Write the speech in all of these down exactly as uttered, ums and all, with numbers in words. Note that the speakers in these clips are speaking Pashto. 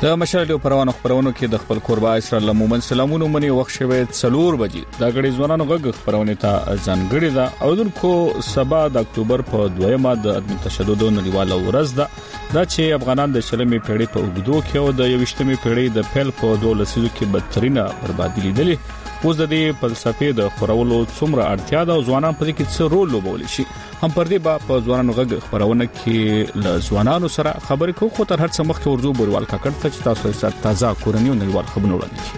د مشال پروانو خبرونو کې د خپل قربا اسرائیل مومن سلامونو منی وخت شوه څلور بجې د غړي ځوانانو غږ خبرونه ته ځانګړي ده او دونکو سبا د اکتوبر په دویمه د عدم تشدد نړیواله ورځ ده دا چې افغانان د شلمې پیړۍ په اوږدو کې او د یوشتمې پیړۍ د پیل په دوه لسیزو کې بدترینه بربادي لیدلې. اوس د دې فلسفې د خورولو څومره اړتیا ده او ځوانان په دې کې څه رول لوبولی شي هم پر دې با په ځوانانو غږ خبرونه کې له ځوانانو سره خبرې کوو. خو تر هر څه مخکې ورځو بوروال کاکړ ته چې تاسو سره تازه کورنۍ او نړیوال خبرونه وړاندې کړي.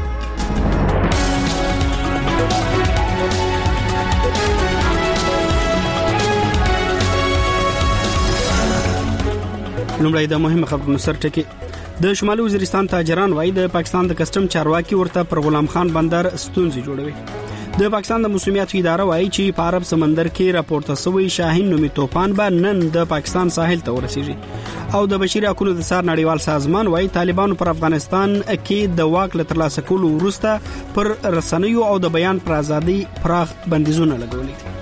لومړی د مهمه خبرونو سر ټکی. د شمالي وزیرستان تاجران وایي د پاکستان د کسٹم چارواکي ورته پر غلام خان بندر ستونزې جوړوي. د پاکستان د موسمیاتو اداره وایي چې په عرب سمندر کې راپورته شوی شاهین نومي طوفان به نن د پاکستان ساحل ته ورسیږي. او د بشري حقوقو د سار نړیوال سازمان وایي طالبانو پر افغانستان کې د واک له ترلاسه کولو وروسته پر رسنیو او د بیان پر ازادي پراخ بندیزونه لګولي.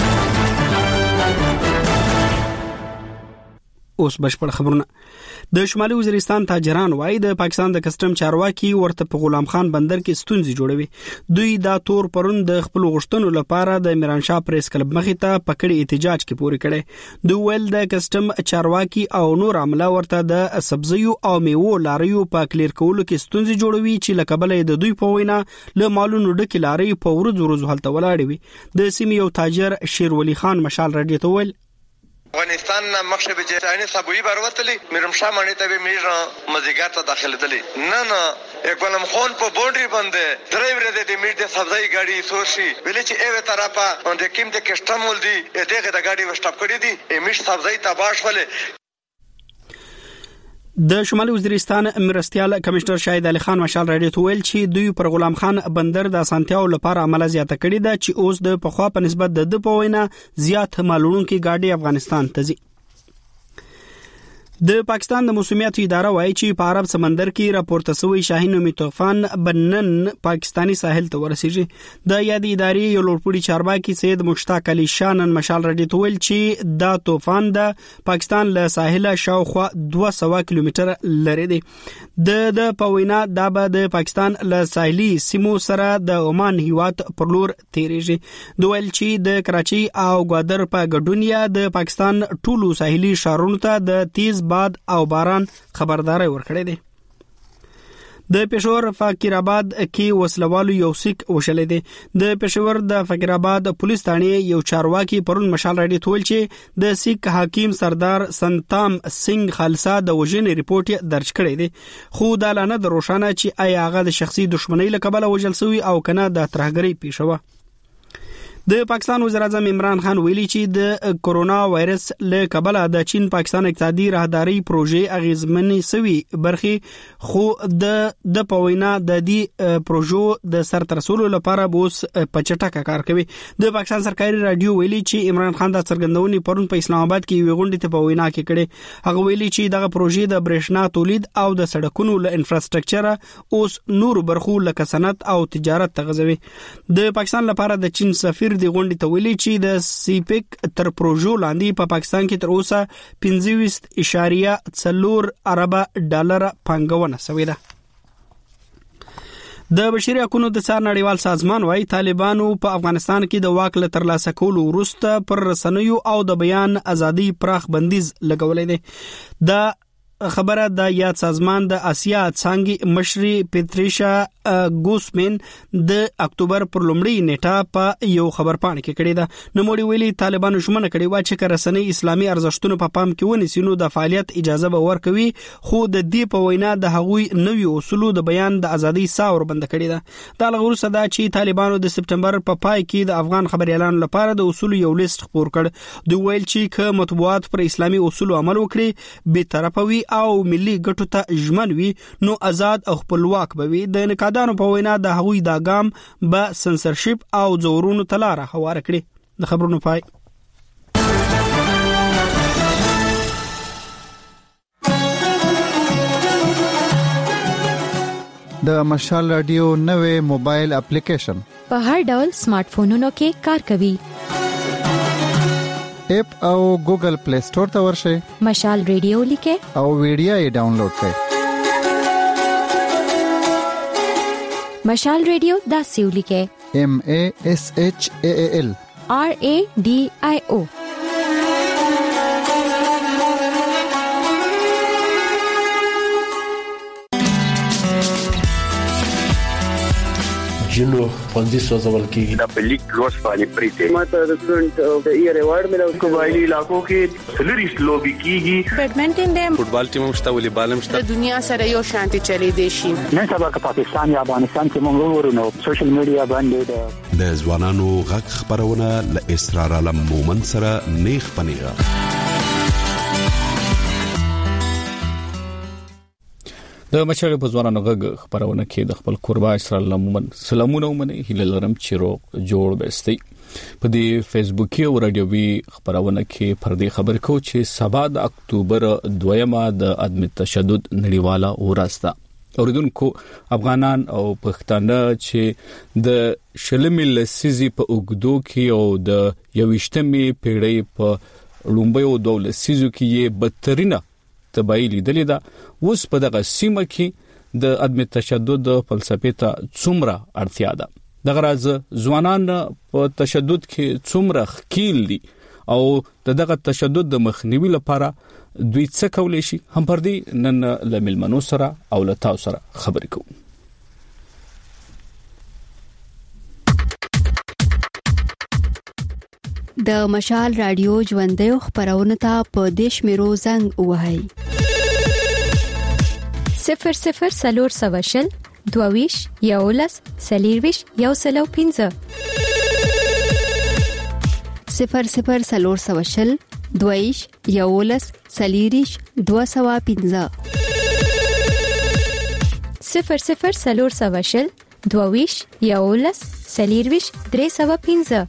اوس بشپړ خبرونه. د شمالي وزیرستان تاجران وایي د پاکستان د کسٹم چارواکي ورته په غلام خان بندر کې ستونزې جوړوي. دوی دا تور پرون د خپل غشتنو لپاره د میران شاه پریس کلب مخې ته پکړې احتجاج کې پوری کړي. دوی ول د کسٹم چارواکي او نور عمله ورته د سبزیو او میوو لاریو په کلیر کولو کې ستونزې جوړوي چې لکبلې د دوی په وینا له مالونو ډکې لاري په ورځ ورځ حالت ولاړې وي. د سیمې یو تاجر شیرولی خان مشال رادیو ته ویل افغانستان مخشه به جرانه سبوی بروتلی میرم شامنه ته میرا مزیګر ته داخله دلی نه نه اګولم خون په بونډري باندې ډرایور د میټ د سبزی ګاډي سوشي ویل چې ایو طرفه د کیم د کسٹم ول دی دغه د ګاډي وسټاپ کړی دی میټ سبزی تباش ولې. د شمالي وزیرستان مرستيال کمشنر شاهد علي خان مشال رادیو ته ویل چې دوی پر غلام خان بندر د اسانتیاو لپاره عمله زیاته کړې ده چې اوس د پخوا په نسبت د د پوینه زیات مالونکي ګاډي افغانستان ته ځي. د پاکستان د موسمیاتو اداره وایي چې په عرب سمندر کې راپورته شوی شاهین نومي طوفان بنن پاکستانی ساحل ته ورسیږي. د یادې ادارې یو لوړپوړي چارواکي سید مشتاق علي شانن مشال رادیو ته ویل چې دا طوفان د پاکستان له ساحله شاوخوا دوه سوه کیلومتر لري دی. د د پوینا د به د پاکستان له ساحلي سیمو سره د عمان هیواد پر لور تیریږي. دوی ویل چې د کراچي او ګوادر په ګډونیا د پاکستان ټولو ساحلي شهرونو ته د تیز باد او باران خبرداري ورکړې ده. د پېښور فقیرآباد کې وسلوالو یو سیک وشلې ده. د پېښور د فقیرآباد پولیس ثانیه یو چارواکي پرون مشال رادیو ته ویل چې د سیک حکیم سردار سنتام سنگ خالصا د وژنې ریپورت درج کړی دی. خو دا لانه د روښانه چې آیا هغه د شخصي دښمنۍ له کبله وژل شوی او کنه د ترهګرۍ پیښه. د پاکستان وزیر اعظم عمران خان ویلي چې د کورونا وایرس له کبله د چین پاکستان اقتصادي راهداري پروژې اغیزمنې سوي برخي خو د د پوینا د دې پروژو د سر ترسولو لپاره بوس پچټکه کار کوي. د پاکستان سرکاري رادیو ویلي چې عمران خان د څرګندونې پرون په اسلام آباد کې یو غونډه ته پوینا کې کړي. هغه ویلي چې دغه پروژې د برېښنا تولید او د سړکونو له انفراستراکچر اوس نور برخو لکه صنعت او تجارت تغذوي. د پاکستان لپاره د چین سفیر د غونډې ته ویلي چې د سیپیک تر پروژو لاندې په پاکستان کې تر اوسه پنځه اشاریه څلور ارب ډالر پانګونه شوې ده. د بشري حقوقو د سار نړیوال سازمان وايي طالبانو په افغانستان کې د واک له ترلاسه کولو وروسته پر رسنیو او د بیان ازادي پراخ بندیز لګولې ده. د خبره د یاد سازمان د آسیا څنګه مشري پټریشا ګوسمن د اکتوبر پر لومړۍ نیټه په یو خبر پاڼه کې کړی ده. نوموړي ویلي طالبانو شمنه کړی و چې رسنۍ اسلامي ارزښتونو په پام کې ونیسي نو د فعالیت اجازه به ورکوي. خو د دې په وینا د هغوی نوي اصولو د بیان د ازادي ساور بند کړی ده. دا لغور صدا چې طالبانو د سپټمبر په پای کې د افغان خبري اعلان لپاره د اصول یو لیست خپور کړ. دوی ویل چې ک مطبوعات پر اسلامي اصول عمل وکړي به طرفوي او ملي ګټو ته ژمن وي نو آزاد او خپلواک به وي. د نقادانو په وینا د هغوی دا ګام به سنسرشپ او زورونو ته لاره هواره کړي. د خبرونو پای. د مشال رادیو نوې موبایل اپلیکیشن په هر ډول سمارټ فونونو کې کار کوي. اپ او ګوګل پلی سٹور ته ورشئ. مشال رادیو لیکه او ویډیو یې ډاونلوډ کړئ. مشال ریډیو دا سیولی کې M A S H A A L R A D I O. جنو پنځه سوځول کېږي د بلیک روز باندې پریته ماته د سټډنټ د ایئر ایوارډ ملو قبایلی علاقو کې فلریس لوبي کیږي بیډمنټن دې فوټبال ټیم مشته ولې بالم شته د دنیا سره یو شانتي چلی دی شي نن سبا که پاکستان یا افغانستان کې موږ ورونو سوشل میډیا باندې د ځوانانو غږ خبرونه ل اسرار علم مومن سره نیخ پنیغه د مشال په ځوانانو غږ خبرونه کې د خپل قربا اسرائیل لمن سلامونه ومنه هیله لرم چې رو جوړ بستي په دې فیسبوکي او رادیوي خبرونه کې پر دې خبر کو چې سبا د اکتوبر دویمه د عدم تشدد نړیواله ورځ ده اوریدونکو افغانان او پښتانه چې د شلمې لسیزي په اوګدو کې او د یوشتمې پیړۍ په لومبیو دولت سیزو کې یې بدترینه تبعی لیدلې ده اوس په دغه سیمه کې د عدم تشدد فلسفې ته څومره اړتیا ده دغه راز ځوانان په تشدد کې څومره خکیل دي او دغه تشدد د مخنیوي لپاره دوی څه کولای شي هم پر دې نن له ملمنو سره او له تاسو سره خبرې کوو د مشال رادیو ژوندۍ خبرونه ته په دیش میرو زنګ وهاي صفر صفر سلور سواشل دوویش یولس سلیرویش یو سلو پینزه صفر صفر سلور سواشل دوویش یولس سلیریش دو سوا پینزه صفر صفر سلور سواشل دوویش یولس سلیرویش درې سوا پینزه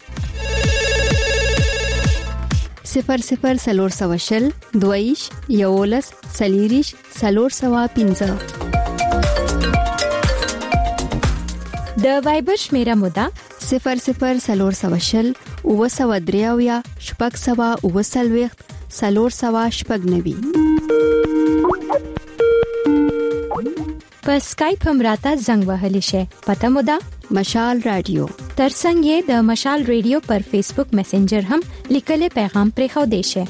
صفر صفر سلور سواشل دویش یولس سلیریش سلور سوا پینزه د وایبر شمیره مودا صفر صفر سلور سواشل او سوا دریاویا شپږ سوا او سلويخت سلور سوا شپږ نوي په سکایپ هم راته زنګ وهلی شي پته مودا مشال رادیو ترڅنګ یې د مشال ریډیو پر فیسبوک میسنجر هم لیکلي پیغام پرې خو دی شي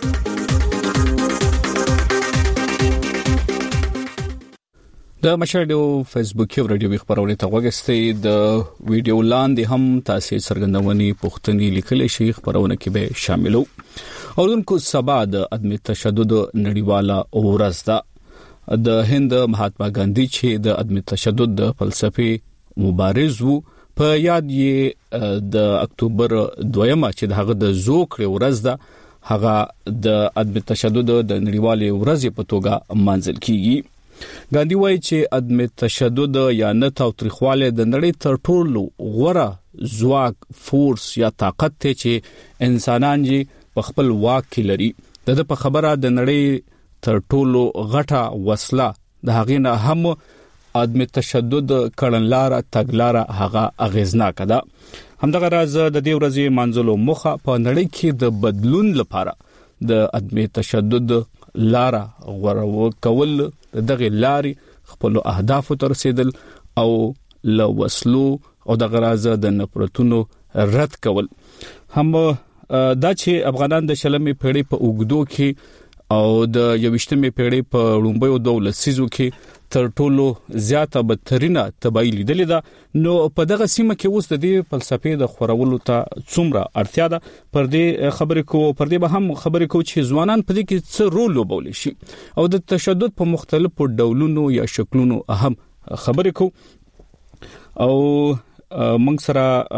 د مشال ریډیو فیسبوک او ریډیو خبرونه ته وګورئ د ویډیو لاندې هم تاسو څرګندونې پوښتنې لیکلي شي خبرونه کې به شاملو اوردونکو سبا د عدم تشدد نړیواله ورځ ده د هند مهاتما ګاندھی چې د عدم تشدد د فلسفې مبارز وو په یاد یې د اکتوبر دویمه چې د هغه د زوکړې ورځ ده هغه د عدم تشدد د نړیوالې ورځې په توګه مانځل کیږي ګاندھی وایي چې عدم تشدد یا نه تاوتریخواله د نړۍ تر ټولو غوره ځواک فورس یا طاقت ته چې انسانان یې په خپل واک کې لري د په خبره د نړۍ تر ټولو غټه وسله د هغې نه هم عدم تشدد کړنلاره تګلاره هغه اغیزناک ده همدغه راز د دې ورځې منځلو مخه په نړۍ کې د بدلون لپاره د عدم تشدد لاره غوړو کول دغه لاري خپل اهداف ته رسیدل او له وسلو او دغه راز د نفرتونو رد کول هم دا چې افغانان د شلمې پیړۍ په اوګدو کې او د یوشتمې پیړۍ په لومبیو دولت سیزو کې تر ټولو زیاته بدترینه تبعی لیدلې ده نو په دغه سیمه کې اوس د دې فلسفې د خورولو ته څومره اړتیا ده پر دې خبرې کو پر دې به هم خبرې کو چې ځوانان په دې کې څه رول لوبولی شي او د تشدد په مختلفو ډولونو یا شکلونو هم خبرې کو او موږ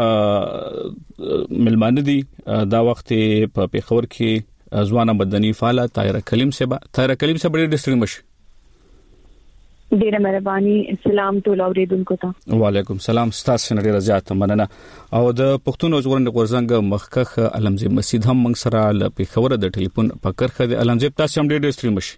سره ملمانه دي دا وخت په پیښور کې ځوانه مدني فعال طاهره کلیم صاحب طاهره کلیم صاحب ډېر ډېر مش ډیره مهرباني اسلام ټول اوریدونکو ته وعلیکم سلام ستاسو نه ډیره زیاته مننه او د پښتون ژغورنې غورځنګ مخکخ علمزی مسجد هم موږ سره ل پیښور د ټلیفون پکرخه د علمزی تاسو هم ډېر ډېر مش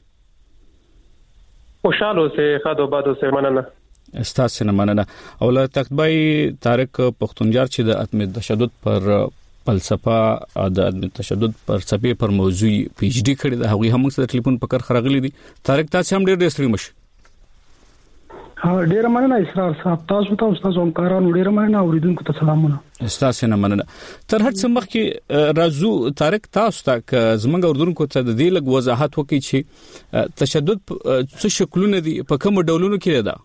خوشاله اوسه خادو بادو سه مننه ستاسو نه مننه او له تکبای طارق پښتونجار چې د عدم تشدد پر فلسفه د عدم تشدد پر سپې پر موضوع پی ایچ ډی کړی د هغه هم سره ټلیفون پکر خرغلی دي طارق تاسو هم ډېر ډېر مش ډیر مننه اسرار صاحب، تاسو ته تاسو همکارانو ډیر مننه، اوریدونکو ته سلامونه. تاسو نه مننه. تر هر څه مخکې راځو طارق، تاسو ته زمونږ اوریدونکو ته د دې لږ وضاحت وکړئ چې تشدد څه شکلونه دي، په کوم ډولونو کې ده؟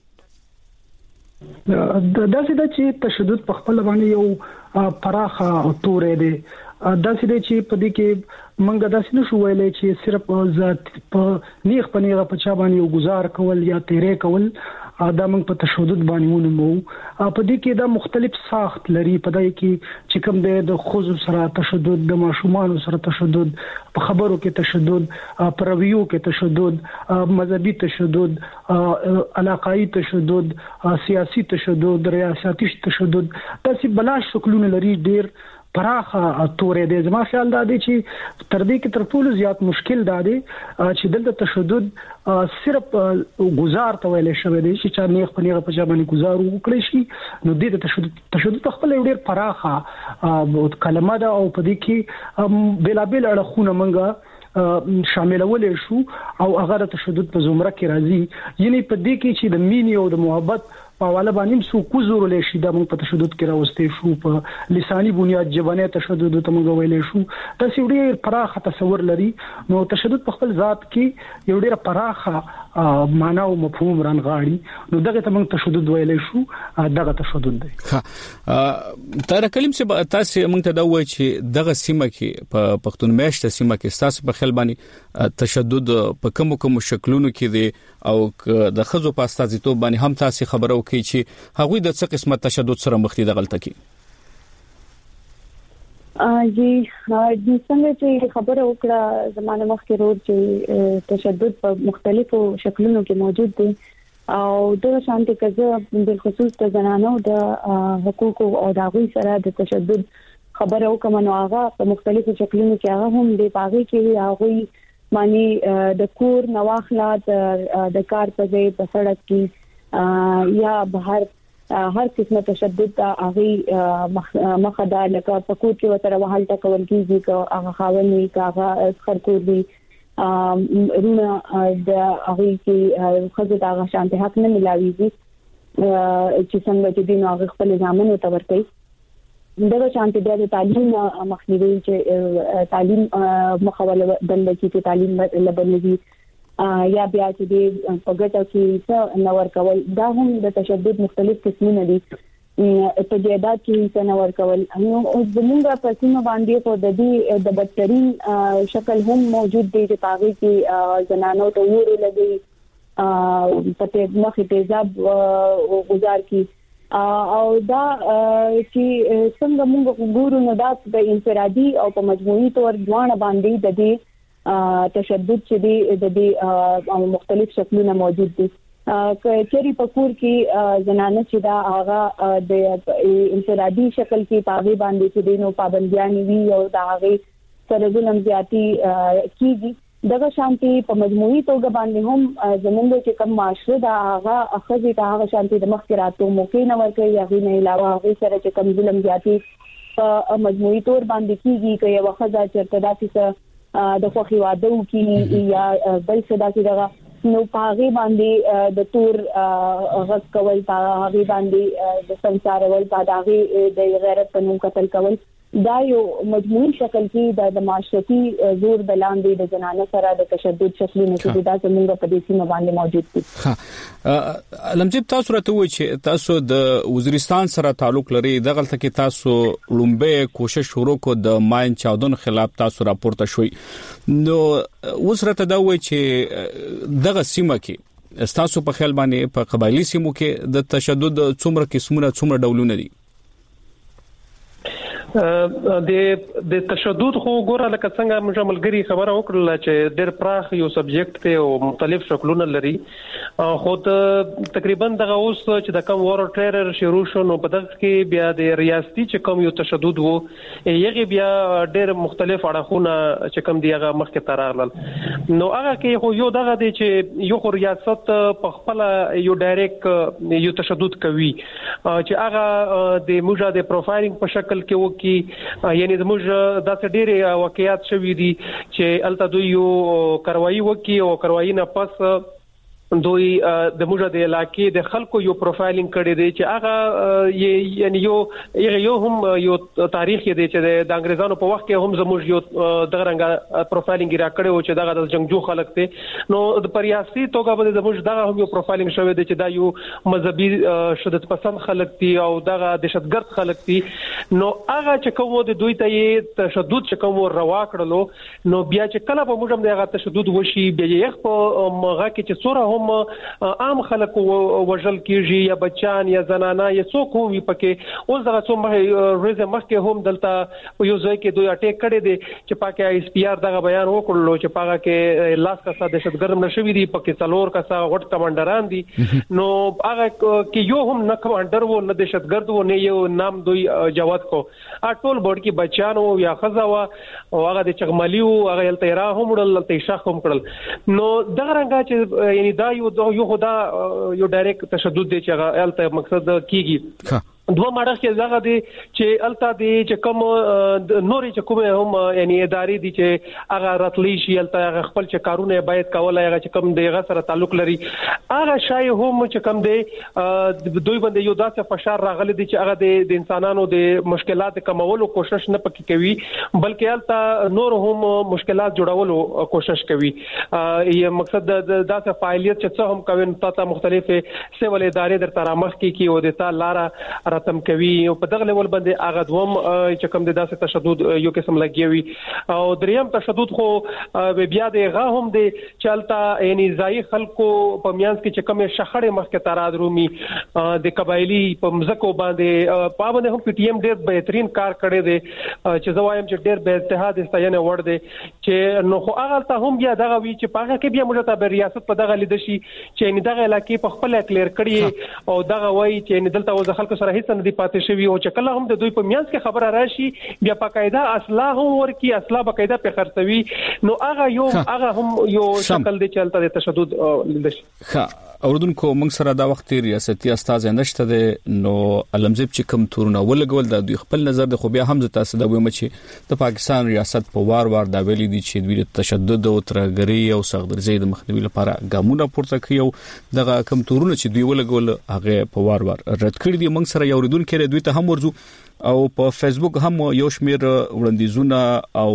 دا څه د چې تشدد په خپل باندې یو پراخه تورې دی. دا څه د چې په دې کې منګه داسې نشو ویلې چې صرف ذات په نیغ په نیغه په چا باندې یو گزار کول یا تیرې کول دا موږ په تشدد باندې ونمو. په دې کې دا مختلف ساخت لري. په دې کې چې کوم د خوځو سره تشدد، د ماشومان سره تشدد، په خبرو کې تشدد، په رویو کې تشدد، مذهبي تشدد، علاقائی تشدد، سیاسي تشدد، ریاستي تشدد، داسې بلاش شکلونه لري. ډیر پراخه تورې دي. زما خیال دا دی چې تر دې کې تر ټولو زیات مشکل دا دی چې دلته تشدد صرف گزار ته ویل شوی دی چې چا نیغ په نیغه په ځا باندې گزار وکړي شي. نو دې تشدد تشدد په خپل ډیر پراخه کلمه ده او په دې کې بلابل اړخونه منګه شاملول شو او هغه د تشدد په زمره کې راځي. یعنی په دې کې چې د مینې او د محبت په والا باندې سو کوزور له شي د موږ په تشدد کې راوستي شو، په لسانی بنیاد جبانه تشدد ته موږ ویلې شو. دا ډېر پراخه تصور لري. نو تشدد په خپل ذات کې یو ډېر پراخه معنا او مفهوم رانغاړي. نو دغه ته موږ تشدد ویلې شو، دغه تشدد دی. ها تر کلم چې تاسو موږ ته دا وایي چې دغه سیمه کې په پښتون میشته سیمه کې تاسو په خپل باندې تشدد په کوم کوم شکلونو کې دي او د خزو په استازیتوب باندې هم تاسو خبرو کوي چې هغوی د څه قسمه تشدد سره مخ دي د غلطه کې؟ ا جی د څنګه چې خبره وکړه زمانه مخکې ورو چې تشدد په مختلفو شکلونو کې موجود دي او د شانتي کزه بل خصوص د زنانو د حقوقو او د هغوی سره د تشدد خبره وکړه. نو هغه په مختلفو شکلونو کې هغه هم د پاغي کې هغوی معنی د کور نواخلا د کار په ځای په سړک کې یا بهر هر قسمه تشدد هغه مخدا لکه پکوت کې وتر وحال ټکول کیږي که هغه خاوني که هغه خرکور دي رونه د هغه کې خزه هغه شانته حق نه ملاويږي چې څنګه چې دین هغه خپل ځامن او تور کوي. دغه شانته د تعلیم مخنیوي چې تعلیم مخاوله بند چې تعلیم لبنوي یا بیا چې د پګټه کې څه نور کول، دا هم د تشدد مختلف قسمونه دي. په جهاد کې څه نور کول نو زموږ په سیمه باندې په د دې د بدترین شکل هم موجود دی چې پاغي کې زنانو ته وره لګي پته مخې تیزاب او گزار کی او دا چې څنګه موږ ګورو نو دا د انفرادي او په مجموعي تور ځوان باندې د دې تشدد چې دی د دې مختلف شکلونه موجود دي. کچري پکور کې زنانه چې دا هغه د انفرادي شکل کې پاغي باندې چې دینو پابندیان وي او دا هغه سره ظلم زیاتی کیږي. دغه شانتي په مجموعي توګه باندې هم زمونږ چې کوم معاشره دا هغه اخذي دا هغه شانتي د مخکراتو موقع نه ورکوي. هغه نه علاوه هغه سره چې کوم ظلم زیاتی په مجموعي تور باندې کیږي که یو خزا چرته داسې د خوخي واده وکړي یا بل څه داسې دغه نو پاغي باندې د تور غږ کول، پاغي باندې د سنسار ول، پاغي د غیرت په نوم قتل کول، دا یو مجموعي شکل کې د معاشرتي زور د لاندې د جنانه سره د تشدد شکلونه چې دا زموږ په دې سیمه باندې موجود دي. ها لمجب تاسو راته وایي چې تاسو د وزیرستان سره تعلق لري، د غلطه کې تاسو لومبه کوشش شروع کو د ماین چاودن خلاف تاسو راپورته شوي. نو اوس راته دا وایي چې دغه سیمه کې تاسو په خیال باندې په قبایلی سیمو کې د تشدد څومره قسمونه څومره ډولونه دي؟ د د تشدد خو ګوره لکه څنګه موږ ملګری خبره وکړه چې ډېر پراخ یو سبجیکټ ته او مختلف شکلونه لري. خو تقریبا دغه اوس چې د کوم وار ټیرر شروع شو نو په دغه کې بیا د ریاستي چې کوم یو تشدد وو یغه بیا ډېر مختلف اړخونه چې کوم دیغه مخکې ترارل. نو هغه کې خو یو دغه دی چې یو ریاست په خپل یو ډایرکټ یو تشدد کوي چې هغه د موږ د پروفایلینګ په شکل کې وو کی یعنی زموږ داسې ډېر واقعیات شوي دي چې الته دوی یو کاروایی وکي او کاروایی نه پس دوی د موږ د علاقې د خلکو یو پروفایلینګ کړی دی چې هغه یعنی یو یو هم یو تاریخ دی چې د انګریزانو په وخت کې هم زموږ یو دغه رنګ پروفایلینګ را کړی و چې دغه د جنگجو خلک دي نو د پریاسي توګه به زموږ دغه هم یو پروفایلینګ شوی دی چې دا یو مذهبي شدت پسند خلک دي او دغه دهشتګرد خلک دي نو هغه چې کوم د دوی ته تشدد چې کوم روا کړلو نو بیا چې کله به موږ هم دغه تشدد وشي بیا یې په مغه کې چې څوره هم عام خلک وژل کیږي یا بچان یا زنانه یا څوک وي پکې اوس دغه څو ورځې مخکې هم دلته یو ځای کې دوی اٹیک کړي دي چې پاکه ایس پی آر دغه بیان وکړلو چې پاکه کې لاس کسه دهشتګرد نشوي دي پکې څلور کسه غټ کمانډران دي نو هغه کې یو هم نه کمانډر وو نه دهشتګرد وو نه یو نام دوی جواد کو ټول بورډ کې بچان وو یا خزا وا او هغه د چغملی وو هغه التیرا هم وړل التیشا هم کړل نو دغه رنګه چې یعنی دا یو یو خدا یو ډایرکټ تشدد دی چې هغه الته مقصد کیږي دوه ماړه کې زغه دي چې الته دي چې کوم نوري چې کوم هم یعنی ادارې دي چې هغه راتلی شي الته هغه خپل چې کارونه باید کول هغه چې کوم دغه سره تعلق لري هغه شای هم چې کوم دي دوی باندې یو داسې فشار راغلي دي چې هغه د انسانانو د مشکلات کمولو کوشش نه پکې کوي بلکې الته نور هم مشکلات جوړولو کوشش کوي یې مقصد د داسې فعالیت چې څه هم کوي تاسو مختلفه سیول ادارې در ترامخ کې کی او د تا لاره راتم کوي او په دغه لیول باندې هغه دوم چې کوم د داسې تشدد یو قسم لګیوي او دریم تشدد خو بیا د غا هم د چلتا یعنی ځای خلکو په میانس کې چې کوم شخړې مخکې تراد رومي د قبایلی په مزکو باندې په باندې هم پی ټی ایم ډېر بهترین کار کړی دی چې زوایم چې ډېر به اتحاد استاینه ور دي چې نو خو هغه ته هم بیا دغه وی چې پاګه کې بیا موږ ته به ریاست په دغه لیدشي چې نه دغه علاقې په خپل کلیر کړی او دغه وای چې نه دلته و خلکو سره هیڅ نه دی پاتې شوی او چې کله هم د دوی په میانس کې خبره راشي بیا باقاعده اصلاح هم ورکی اصلاح باقاعده په خرڅوي نو هغه یو هغه هم یو شکل دی چې الته د تشدد لیدشي ښه اوردونکو موږ سره دا وخت ریاستي استاد نشته ده نو علمزب چې کوم تورونه ولګول د دوی خپل نظر د خو بیا هم تاسو د ویمه چې د پاکستان ریاست په وار وار دا ویلي دي چې دوی د تشدد او ترګری او سغدرزي د مخنیوي لپاره ګامونه پورته کوي او دغه کوم تورونه چې دوی ولګول هغه په وار وار رد کړی دي موږ سره یو ردونکو دوی ته هم ورزو او په فیسبوک هم یو شمیر وړاندیزونه او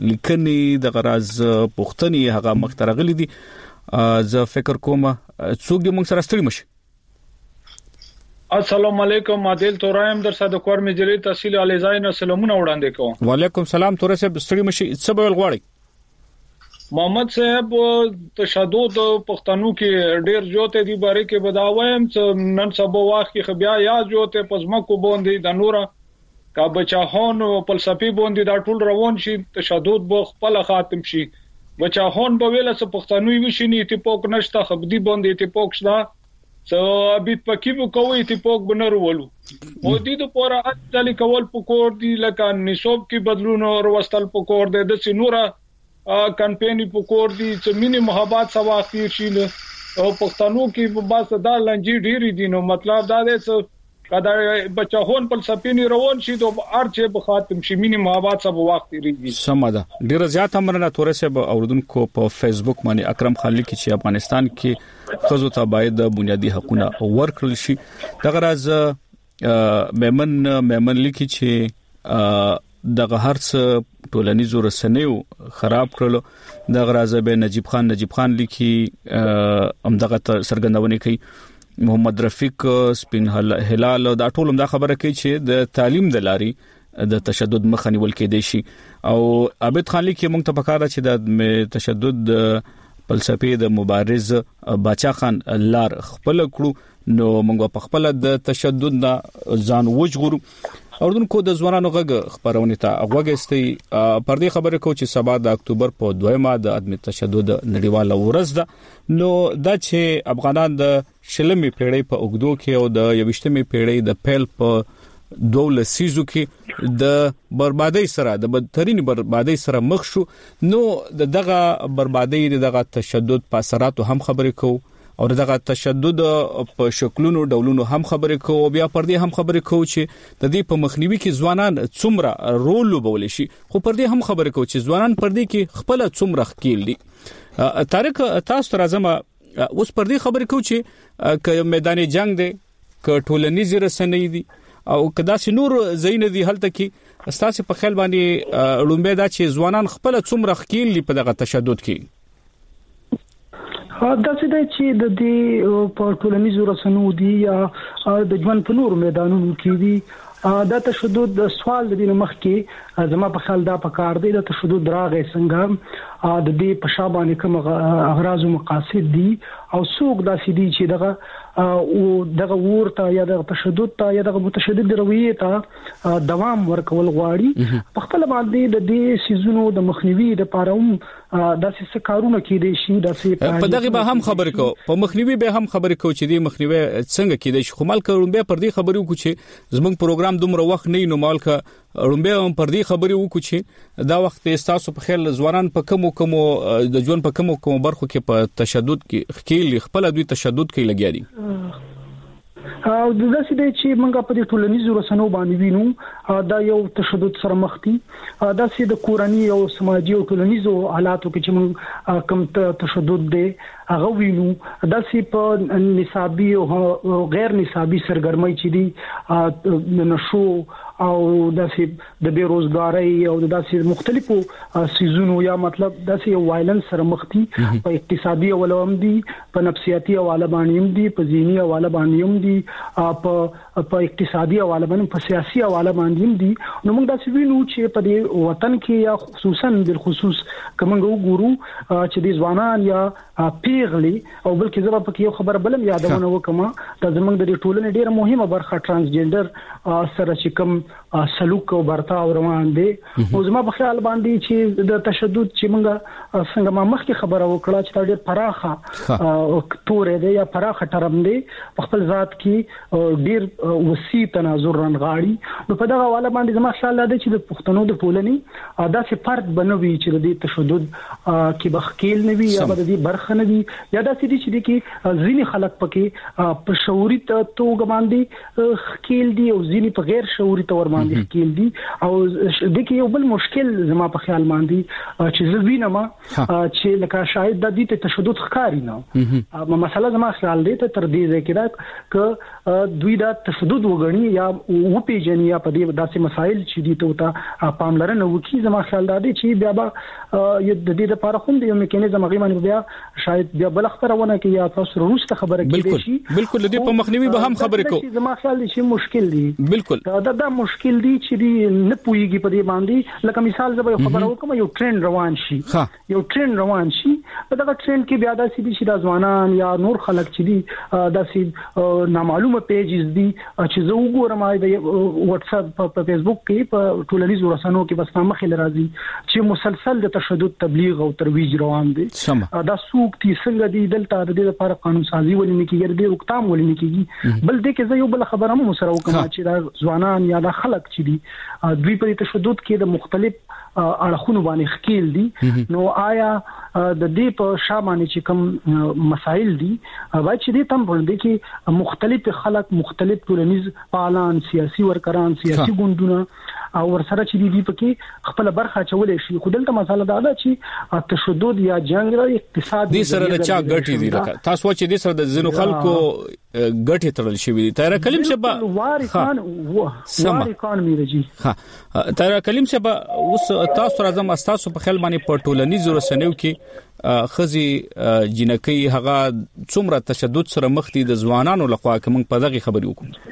لیکنې د غراز پښتني هغه مخترغلي دي زه فکر کوم څوک دې موږ سره ستړي مشي السلام علیکم عادل تورایم در صد کور مجری تحصیل علیزاین سلامونه وړاندې کوم وعلیکم سلام تورې صاحب ستړي مشي څه به غواړي محمد صاحب تشدد پښتنو کې ډېر جوته دي باره کې بداویم چې نن سبا واخ کې بیا یا جوته پزماکو باندې د نورا کا بچاهون فلسفي باندې دا ټول روان شي تشدد بو خپل خاتم شي بچاهون په ویله څه پښتنوي وشینی اتفاق نشته خبدي باندې اتفاق شته څو بیت پکې وو کوي اتفاق بنرولو مو دې د پورا اځلي کول پکور دي لکه نصاب کې بدلون او وستل پکور دي د سينورا کمپایني پکور دي چې مینه محبت سوا اخیر شي او پښتنو کې په باسه دا لنجي ډيري دي نو مطلب دا دی چې کدا بچاهون په سپینی روان شي ته ارچه په خاتم شي مینه محبت سب وخت ریږي سمدا ډیر زیات امرنه تورې سه اوردونکو په فیسبوک باندې اکرم خان لیکي چې افغانستان کې خزو ته باید بنیادی حقوقونه ورکړل شي دغه راز میمن میمن لیکي چې دغه هرڅ ټولنیزو رسنیو خراب کړل دغه راز به نجیب خان نجیب خان لیکي هم دغه سرګندونه کوي محمد رفیق سپین هلال دا ټول دا خبره کوي چې د تعلیم د لاري د تشدد مخنیول کېدای شي او عابد خان لیکي موږ ته پکاره چې د تشدد فلسفي د مبارز باچا خان لار خپل کړو نو موږ په خپل د تشدد نه ځان وژغورو اوردونکو د ځوانانو غږ خبرونه ته غوږستي پر دې خبره کو چې سبا د اکتوبر په دویمه د عدم تشدد نړیواله ورځ ده نو دا چې افغانان د شلمې پیړۍ په اوګدو کې او د یوشتمې پیړۍ د پیل په دوله سیزو کې د بربادۍ سره د بدترین بربادۍ سره مخ شو نو دغه بربادۍ دغه تشدد په اثراتو هم خبرې کو او دغه تشدد په شکلونو ډولونو هم خبرې کوو بیا پر دې هم خبرې کوو چې د دې په مخنیوي کې ځوانان څومره رول لوبول شي خو پر دې هم خبرې کوو چې ځوانان پر دې کې خپل څومره خکېل دي طارق تاسو راځم اوس پر دې خبرې کوم چې ک میدان جنگ دی ک ټولنیز رسنۍ دي او کدا سينور زین دي هلته کې استاسو په خیال باندې لومبه دا چې ځوانان خپل څومره خکیل په دغه تشدد کې دا څه دی چې د دې په ټولنیزو رسنیو دي یا د ژوند په نور میدانونو کې دي دا تشدد د سوال د دې مخ کې زما په خیال دا په کار دی د تشدد راغې څنګه د دې په شابهانه کوم اغراض او مقاصد دي او څوک دا سې دي چې دغه او دغه ورته یا د تشدد ته یا د متشدد رویه ته دوام ورکول غواړي په خپل باندې د دې سيزونو د مخنیوي د پاروم د څه کارونه کې دي شي د څه په دغه به هم خبر کو په مخنیوي به هم خبر کو چې د مخنیوي څنګه کې دي خو مال کوم به پر دې خبرو کو چې زموږ پروګرام دومره وخت نه نو مال کا رومبه هم پر دې خبرې وکړو چې دا وخت تاسو په خیال ځوانان په کومو کومو د ژوند په کومو کومو برخو کې په تشدد کې خېل خپل دوی تشدد کې لګیا دي او د داسې دی چې موږ په دې ټولنیزو رسنیو باندې وینو دا یو تشدد سره مخ دي دا چې د کورنۍ او سماجي او ټولنیزو حالاتو کې چې موږ کوم تشدد دی هغه وینو دا چې په نصابي او غیر نصابي سرګرمۍ چې دي نشو او داسې د بیروزګاری او داسې مختلفو سيزونو یا مطلب داسې وایلنس سره مخ دي په اقتصادي حواله هم دي په نفسياتي حواله باندې هم دي په ذهني حواله باندې هم دي په په اقتصادي حواله باندې په سیاسي حواله باندې هم دي نو موږ داسې وینو چې په دې وطن کې یا خصوصا بل خصوص کومه وګورو چې د ځوانان یا پیغلي او بلکې زما په یو خبر بلم یادونه وکم دا زمونږ د ټولنې ډیره مهمه برخه ترانسجندر سره چې کوم سلوک او برتاو روان دي او زما په خیال باندې چې د تشدد چې موږ څنګه ما مخکې خبره وکړه چې دا ډېر پراخه تورې دی یا پراخه ټرم دی په خپل ذات کې ډېر وسیع تناظر رانغاړي نو په دغه حواله باندې زما خیال دی چې د پښتنو د ټولنې دا چې فرد بنوي چې د تشدد کې بخیل نه وي یا د دې برخه نه وي یا دا چې دي چې ځینې خلک پکې په شعوري توګه باندې خیل دي او ځینې په غیر شعوري تور باندې خیل دي او د کې یو بل مشکل زما په خیال باندې چې زه وینم چې لکه شاید د دې تشدد ښکاری نه مسله زما خیال دی ته تر دې ځکه دا ک دوی دا تشدد وګڼي یا او پیجنې یا په دې داسې مسایل چې دي ته پاملرنه وکړي زما خیال دی چې بیا به یو د دې لپاره هم د یو میکانیزم غوښمن بیا شاید بیا بل خبرونه کې یا تاسو روسته خبره کېدې شي بالکل د دې په مخنیوي به هم خبرې کو زما خیال دی چې مشکل دی بالکل دا دا مشکل دی چې دی نه پويږي په دې باندې لکه مثال زه به خبره وکم یو ټرند روان شي یو ټرند روان شي په دا ټرند کې بیا د سې دي چې د ځوانان یا نور خلک چې دي د سې نامعلومه پیجز دي چې زه وګورم د واتس اپ په فیسبوک کې په ټولنیزو رسنیو کې بس مخې لرازي چې مسلسل د تشدد تبلیغ او ترویج روان دي دا سوق تي څنګه دي دلته د دې لپاره قانون سازي ولې نه کیږي د حکام ولې نه کیږي بل دې کې زه یو بل خبره هم سره وکم چې دا ځوانان یا د خلک چې دي دوی په تشدد کې د مختلف اړخونو باندې خکیل دي نو آیا د دې په شامل چې کوم مسائل دي وای چې دې تم باندې کې مختلف خلک مختلف ټولنیز فعالان سیاسي ورکران سیاسي ګوندونه او ورسره چې دي پکې خپل برخه چولې شي خو دلته مسله دا ده چې تشدد یا جنگ را اقتصاد دي سره د چا ګټي دي لکه تاسو چې دي سره د زینو خلکو ګټي ترل شي دي تر کلم شبا وارکان وارکان میرجی ها تر کلم شبا اوس تاسو راځم تاسو په خپل باندې په ټولنیزو رسنیو کې خزي جنکی هغه څومره تشدد سره مخ دي د ځوانانو لخوا کوم په دغه خبرې وکړو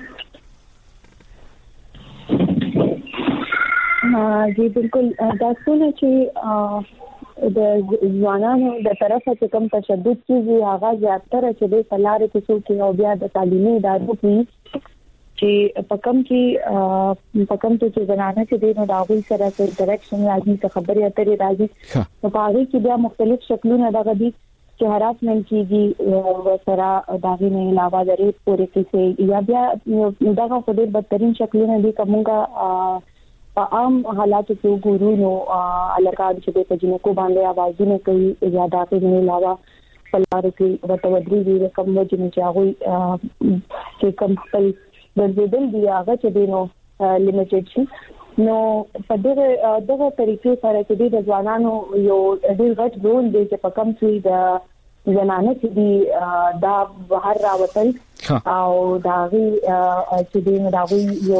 جی بالکل دا څونه چې د ځوانانو د طرفه چې کوم تشدد کیږي هغه زیاتره چې د سلاره کې څوک او بیا د تعلیمي ادارو کې چې پکم کې پکم ته چې زنانه چې د ناغوي سره سره ډایرکشن لازمي خبرې اترې راځي په هغه کې بیا مختلف شکلونه دغه دي چې هراسمنت کیږي او سره داغي نه علاوه د ریپ پورې کې یا بیا دغه په ډېر بدترین شکلونه دي کومه په عام حالاتو کې وګورو نو الکاد چې په جنکو باندې आवाजونه کوي یا داغي نه علاوه فلاره کې وتودري دي کوم چې چې هغه چې کوم خپل بدل دی هغه چې دینو لیمیټډ شي نو په دغه دغه طریقې سره چې د ځوانانو یو ډېر غټ رول دی چې په کوم څه د زنانه چې دی دا بهر راوتل او دا غي چې دی نو دا غي یو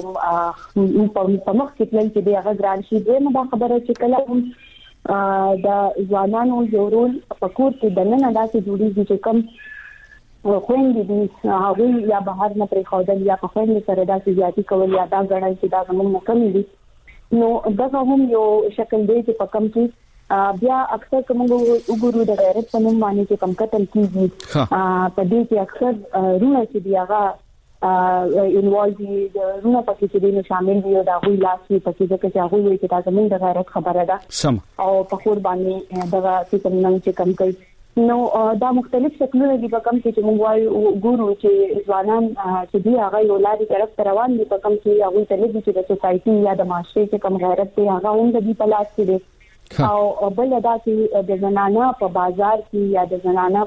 په مخ کې تلل چې دی هغه ګران شي دغه دا خبره چې کله هم دا ځوانانو ضرور فکر کې دنه دا چې جوړیږي چې کم خويندې دي هغه یا بهر نه پرې خوادل یا په خويندې سره دا زیاتی کول یا دا غړل چې دا زموږ نه کم دي نو دا هم یو شکل دی چې په کم کې بیا اکثر کوم وګورو د غیرت په نوم باندې چې کم قتل کیږي په دې کې اکثر رونه چې دی هغه انوالو دي رونه پکې چې دی شامل دي او دا غوي لاسي پکې چې هغه وي چې تاسو موږ د غیرت خبره ده او په خور باندې دا چې کوم نن چې کم کوي نو دا مختلف شکلونه دي په کم کې چې موږ وایو ګورو چې ځوانان چې دی هغه یو لاري طرف روان دي په کم کې هغه ته لږ چې د سوسايټي یا د معاشري چې کم غیرت دی هغه هم د دې په لاس کې دی او بل دا چې د زنانه په بازار کې یا د زنانه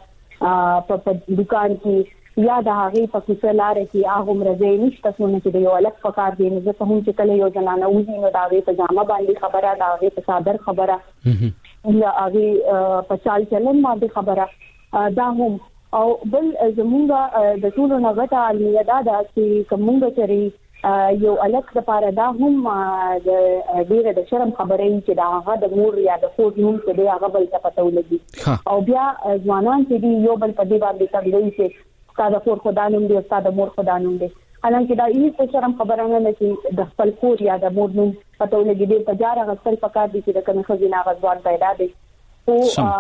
په په دکان کې یا د هغه په کیسلار کې هغه مرزه نشته څونه چې یو الګ پکار دی نه په هم چې کله یو زنانه وځي نو دا هغه په جامه باندې خبره دا هغه په صادر خبره یا هغه په چال چلن باندې خبره دا هم او بل زمونږ د ټولو نغټه علیه دا چې کومه چری یو الګ د پاره دا هم د ډیره د شرم خبرې چې دا هغه د مور یا د خور نوم چې دی هغه بل څه پته ولګي او بیا ځوانان چې دی یو بل په دې باندې تګلې چې ستاسو خور خدانوم دی ستاسو مور خدانوم دی حالانکه دا هیڅ شرم خبره نه چې د خپل کور یا د مور نوم پته ولګي د تجارت غسل پکار دي چې د کوم خزینه غزوان پیدا دي او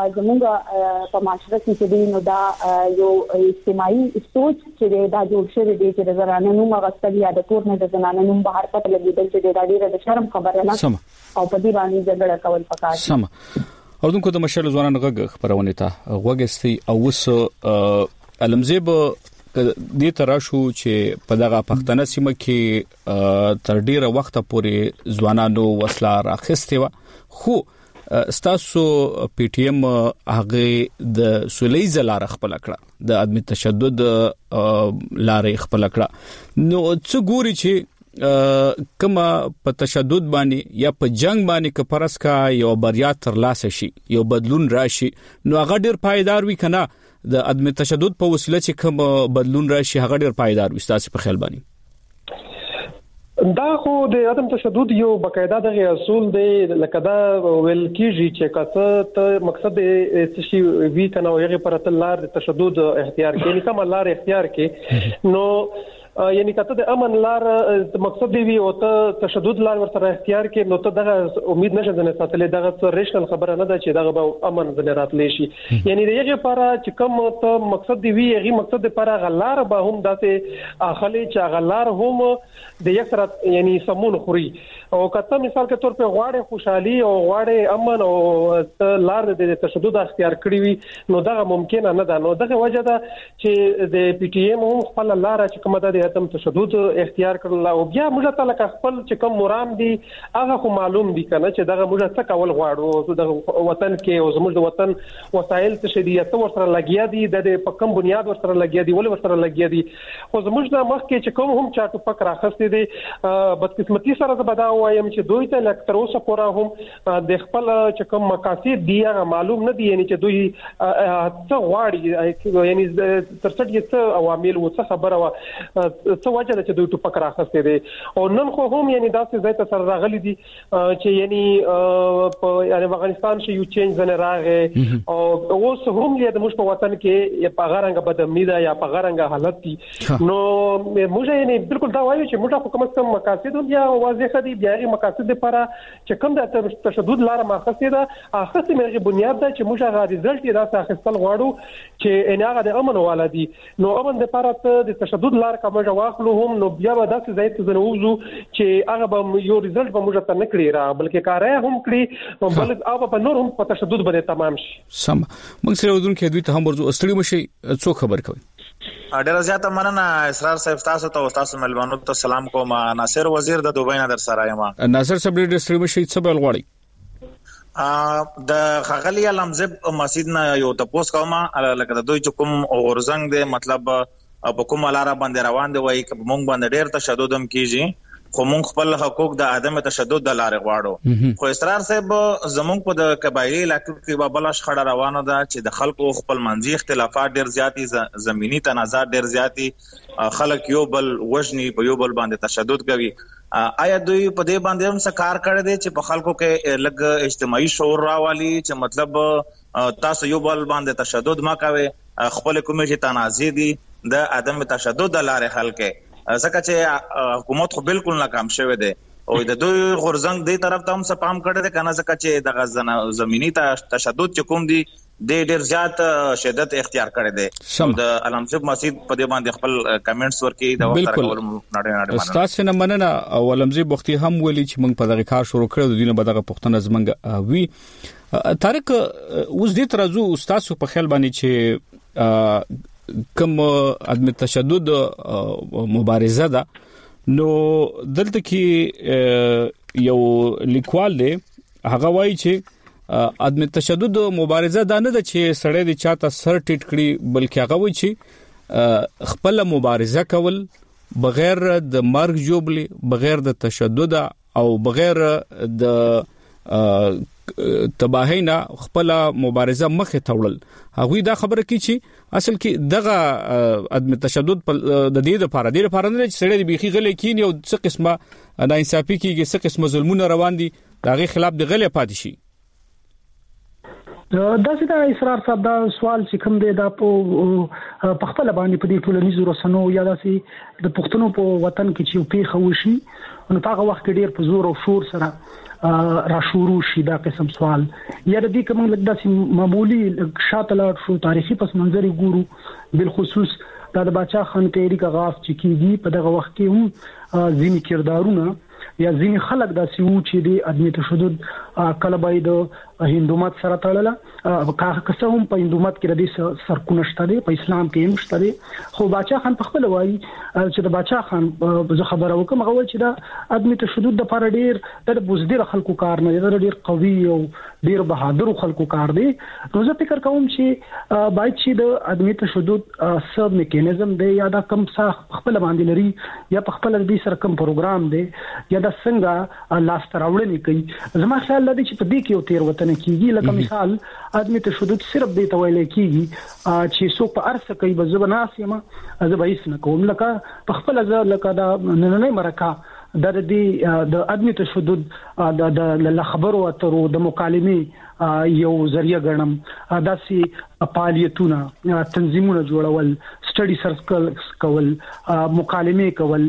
زمونږ په معاشره کې چې دی نو دا یو اجتماعي سوچ چې دا جوړ شوی دی چې د زنانه نوم غسل یا د کور نه د زنانه نوم بهر پته لګیدل چې دا ډیره د شرم خبره نه او په دې باندې جګړه کول پکار دي سم او دونکو د مشال ځوانان غږ خبرونه ته غوګستي او وس علمزيب دې تراشو چې په دغه پښتنه سیمه کې تر ډیره وخت پورې ځوانانو وسله راخسته و خو ستاسو پی ټی ایم هغه د سولېز لار خپل کړه د عدم تشدد لار خپل کړه نو څه ګوري چې کما په تشدد باندې یا په جنگ باندې کپرس کا یو بریا تر لاسه شي یو بدلون راشي نو هغه ډیر پایدار وي کنه د عدم تشدد په وسیله چې کوم بدلون راشي هغه ډیر پایدار وي ستاسو په خیال باندې دا خو د عدم تشدد یو باقاعده د اصول دی لکه دا ویل کیږي چې کڅه ته مقصد څه شي وی کنه او هغه پر تل لار تشدد اختیار کړي کوم لار اختیار کړي نو یعنی کته د امن لار مقصد دی وی او ته تشدد لار ورته اختیار کړي نو ته دغه امید نشه ځنه ساتلې دغه ریشنل خبره نه ده چې دغه به امن ځنه راتلی شي یعنی دغه لپاره چې کوم ته مقصد دی وی هغه مقصد لپاره غلار به هم داسې اخلي چې غلار هم د یک سره یعنی سمون خوري او کته مثال کې تور په غواړي خوشحالي او غواړي امن او لار د تشدد اختیار کړی وي نو دغه ممکن نه ده نو دغه وجه ده چې د پی ټی ایم هم خپل لار چې کومه ده تم تشدد اختیار کړل او بیا موږ ته لکه خپل چې کوم مرام دي هغه خو معلوم دي کنه چې دغه موږ څه کول غواړو د وطن کې او زموږ د وطن وسایل څه دي ته ورسره لګیا دي د په کوم بنیاد ورسره لګیا دي ول ورسره لګیا دي خو زموږ د مخ کې چې کوم هم چاټو پک راخستې دي بدقسمتي سره زبدا وایم چې دوی ته لکتر اوسه پورا هم د خپل چې کوم مقاصد دي هغه معلوم نه دي یعنی چې دوی څه غواړي یعنی ترڅټ یې څه عوامل و څه خبره څه وجه ده چې دوی ټوپک راخسته دي او نن خو هم یعنی داسې ځای ته سره راغلي دي چې یعنی په یعنی افغانستان شي یو چینج نه راغی او اوس هم لري د موږ په وطن کې په غرانګه بدامنی ده یا په غرانګه حالت دي نو موږ یعنی بالکل دا وایو چې موږ حکومت کوم مقاصد بیا واضح دي بیا غي مقاصد لپاره چې کوم د تشدد لار ماخسته ده اخص مېږي بنیاد ده چې موږ هغه ريزلټ یې دا اخستل غواړو چې ان هغه د امن والا دي نو امن لپاره د تشدد لار کوم واخلو هم نو بیا به داسې ځای ته زنوزو چې هغه به یو ريزلټ به موږ ته نکړي را بلکې کارای هم کړی نو بل او په نور هم په تشدد باندې تمام شي سم موږ سره ودونکو دوی ته هم ورزو استړي مشي څو خبر کوي ډیر زیاته مننه اسرار صاحب تاسو ته تاسو ملمنو ته سلام کوم ناصر وزیر د دوبۍ نه در سره یم ناصر صاحب ډیر استړي مشي څه بل غواړي ا د خغلی علمزب مسجد نه یو تاسو کومه لکه د دوی کوم اورزنګ دی مطلب په کومه لار باندې روان دی وای چې مونږ باندې ډېر تشدد هم کیږي خو مونږ خپل حقوق د عدم تشدد د لارې غواړو. خو اسرار صاحب زمونږ په د قبایلی علاقو کې به بل شخړه روانه ده چې د خلکو خپل منځي اختلافات ډیر زیاتی، زمینی تنازعات ډیر زیاتی، خلک یو بل وژني، په یو بل باندې تشدد کوي. آیا دوی په دې باندې هم څه کار کړی دی چې په خلکو کې لږ اجتماعي شعور راولي چې مطلب تاسو یو بل باندې تشدد ما کوي، خپل کومې چې تنازع دي د عدم تشدد د لارې حل کې، ځکه چې حکومت خو بالکل ناکام شوی دی او د دوی غورځنګ دې طرف ته هم څه پام کړی دی کنه، ځکه چې د زمینی تشدد چې کوم دی د ډیر زیات شدت اختیار کړی دی. د علامصب مسجد په دې باندې خپل کمنټس ورکړي د وخت راکول نړۍ نړۍ استاد څنګه مننه او علامصب وختي هم ولي چې موږ په دغه کار شروع کړو د دینه بدغه پښتنه زمنګ وی طارق اوس دې ترازو استاد په خیال باندې چې کوم عدم تشدد مبارزه ده نو دلته کې یو لیکوال دی هغه وایي چې عدم تشدد مبارزه دا نه ده چې سړی د چاته سر ټیټ کړي، بلکې هغه وایي چې خپل مبارزه کول بغیر د مرګ جوړلی، بغیر د تشدد او بغیر د تباہی نه خپل مبارزه مخه تړل. هغه دا خبره کوي چې اصل کې دغه عدم تشدد د دې لپاره د لپاره نه چې سړی د بيخي غلې کین یو څه قسمه ناانصافي کیږي، څه قسمه ظلمونه روان دي، دغه خلاف د غلې پاتې شي. دا چې دا اسرار صاحب دا سوال چې کوم دی دا په خپل باندې په دې ټولنیزو رسنو یا داسې د پښتنو په وطن کې چې پیښه وشي نو په هغه وخت کې ډیر په زور او شور سره را شروع شي دا قسم سوال یا د دې کوم داسې معمولی شاتلات شو تاریخي پس منظر ګورو بالخصوص دا د باچا خان تحریک غاف چې کیږي په دغه وخت کې هم ځینې کردارونه یا ځینې خلک داسې وو چې د عدم تشدد کله باید هندومت سره تړله که څه هم په هندومت کې د دې سرکونه شته دي، په اسلام کې هم شته دي، خو باچا خان په خپل وایي چې د باچا خان زه خبره وکم هغه وایي چې دا عدم تشدد د پر ډیر د بوزدل خلکو کار نه دی، ډیر قوي او ډیر بهادر خلکو کار دی. نو زه فکر کوم چې باید چې د عدم تشدد سب میکانیزم دی یا دا کم څه خپل باندې لري یا په خپل دې سره کم پروګرام دی یا د څنګه لاس تراوړنې کوي. زما خیال دی چې په دې کې یو تیر وطن کیږي، لکه مثال عدم تشدد صرف دې ته ویل کیږي چې څوک په ارسه کوي به زبناس یم زه به هیڅ نه کوم، لکه په خپل ځل لکه دا نننۍ مرکه د دې د عدم تشدد د خبرو اترو د مکالمې یو ذریعہ ګڼم، داسې فعالیتونه تنظیمونه جوړول، سټډي سرکل کول، مکالمې کول.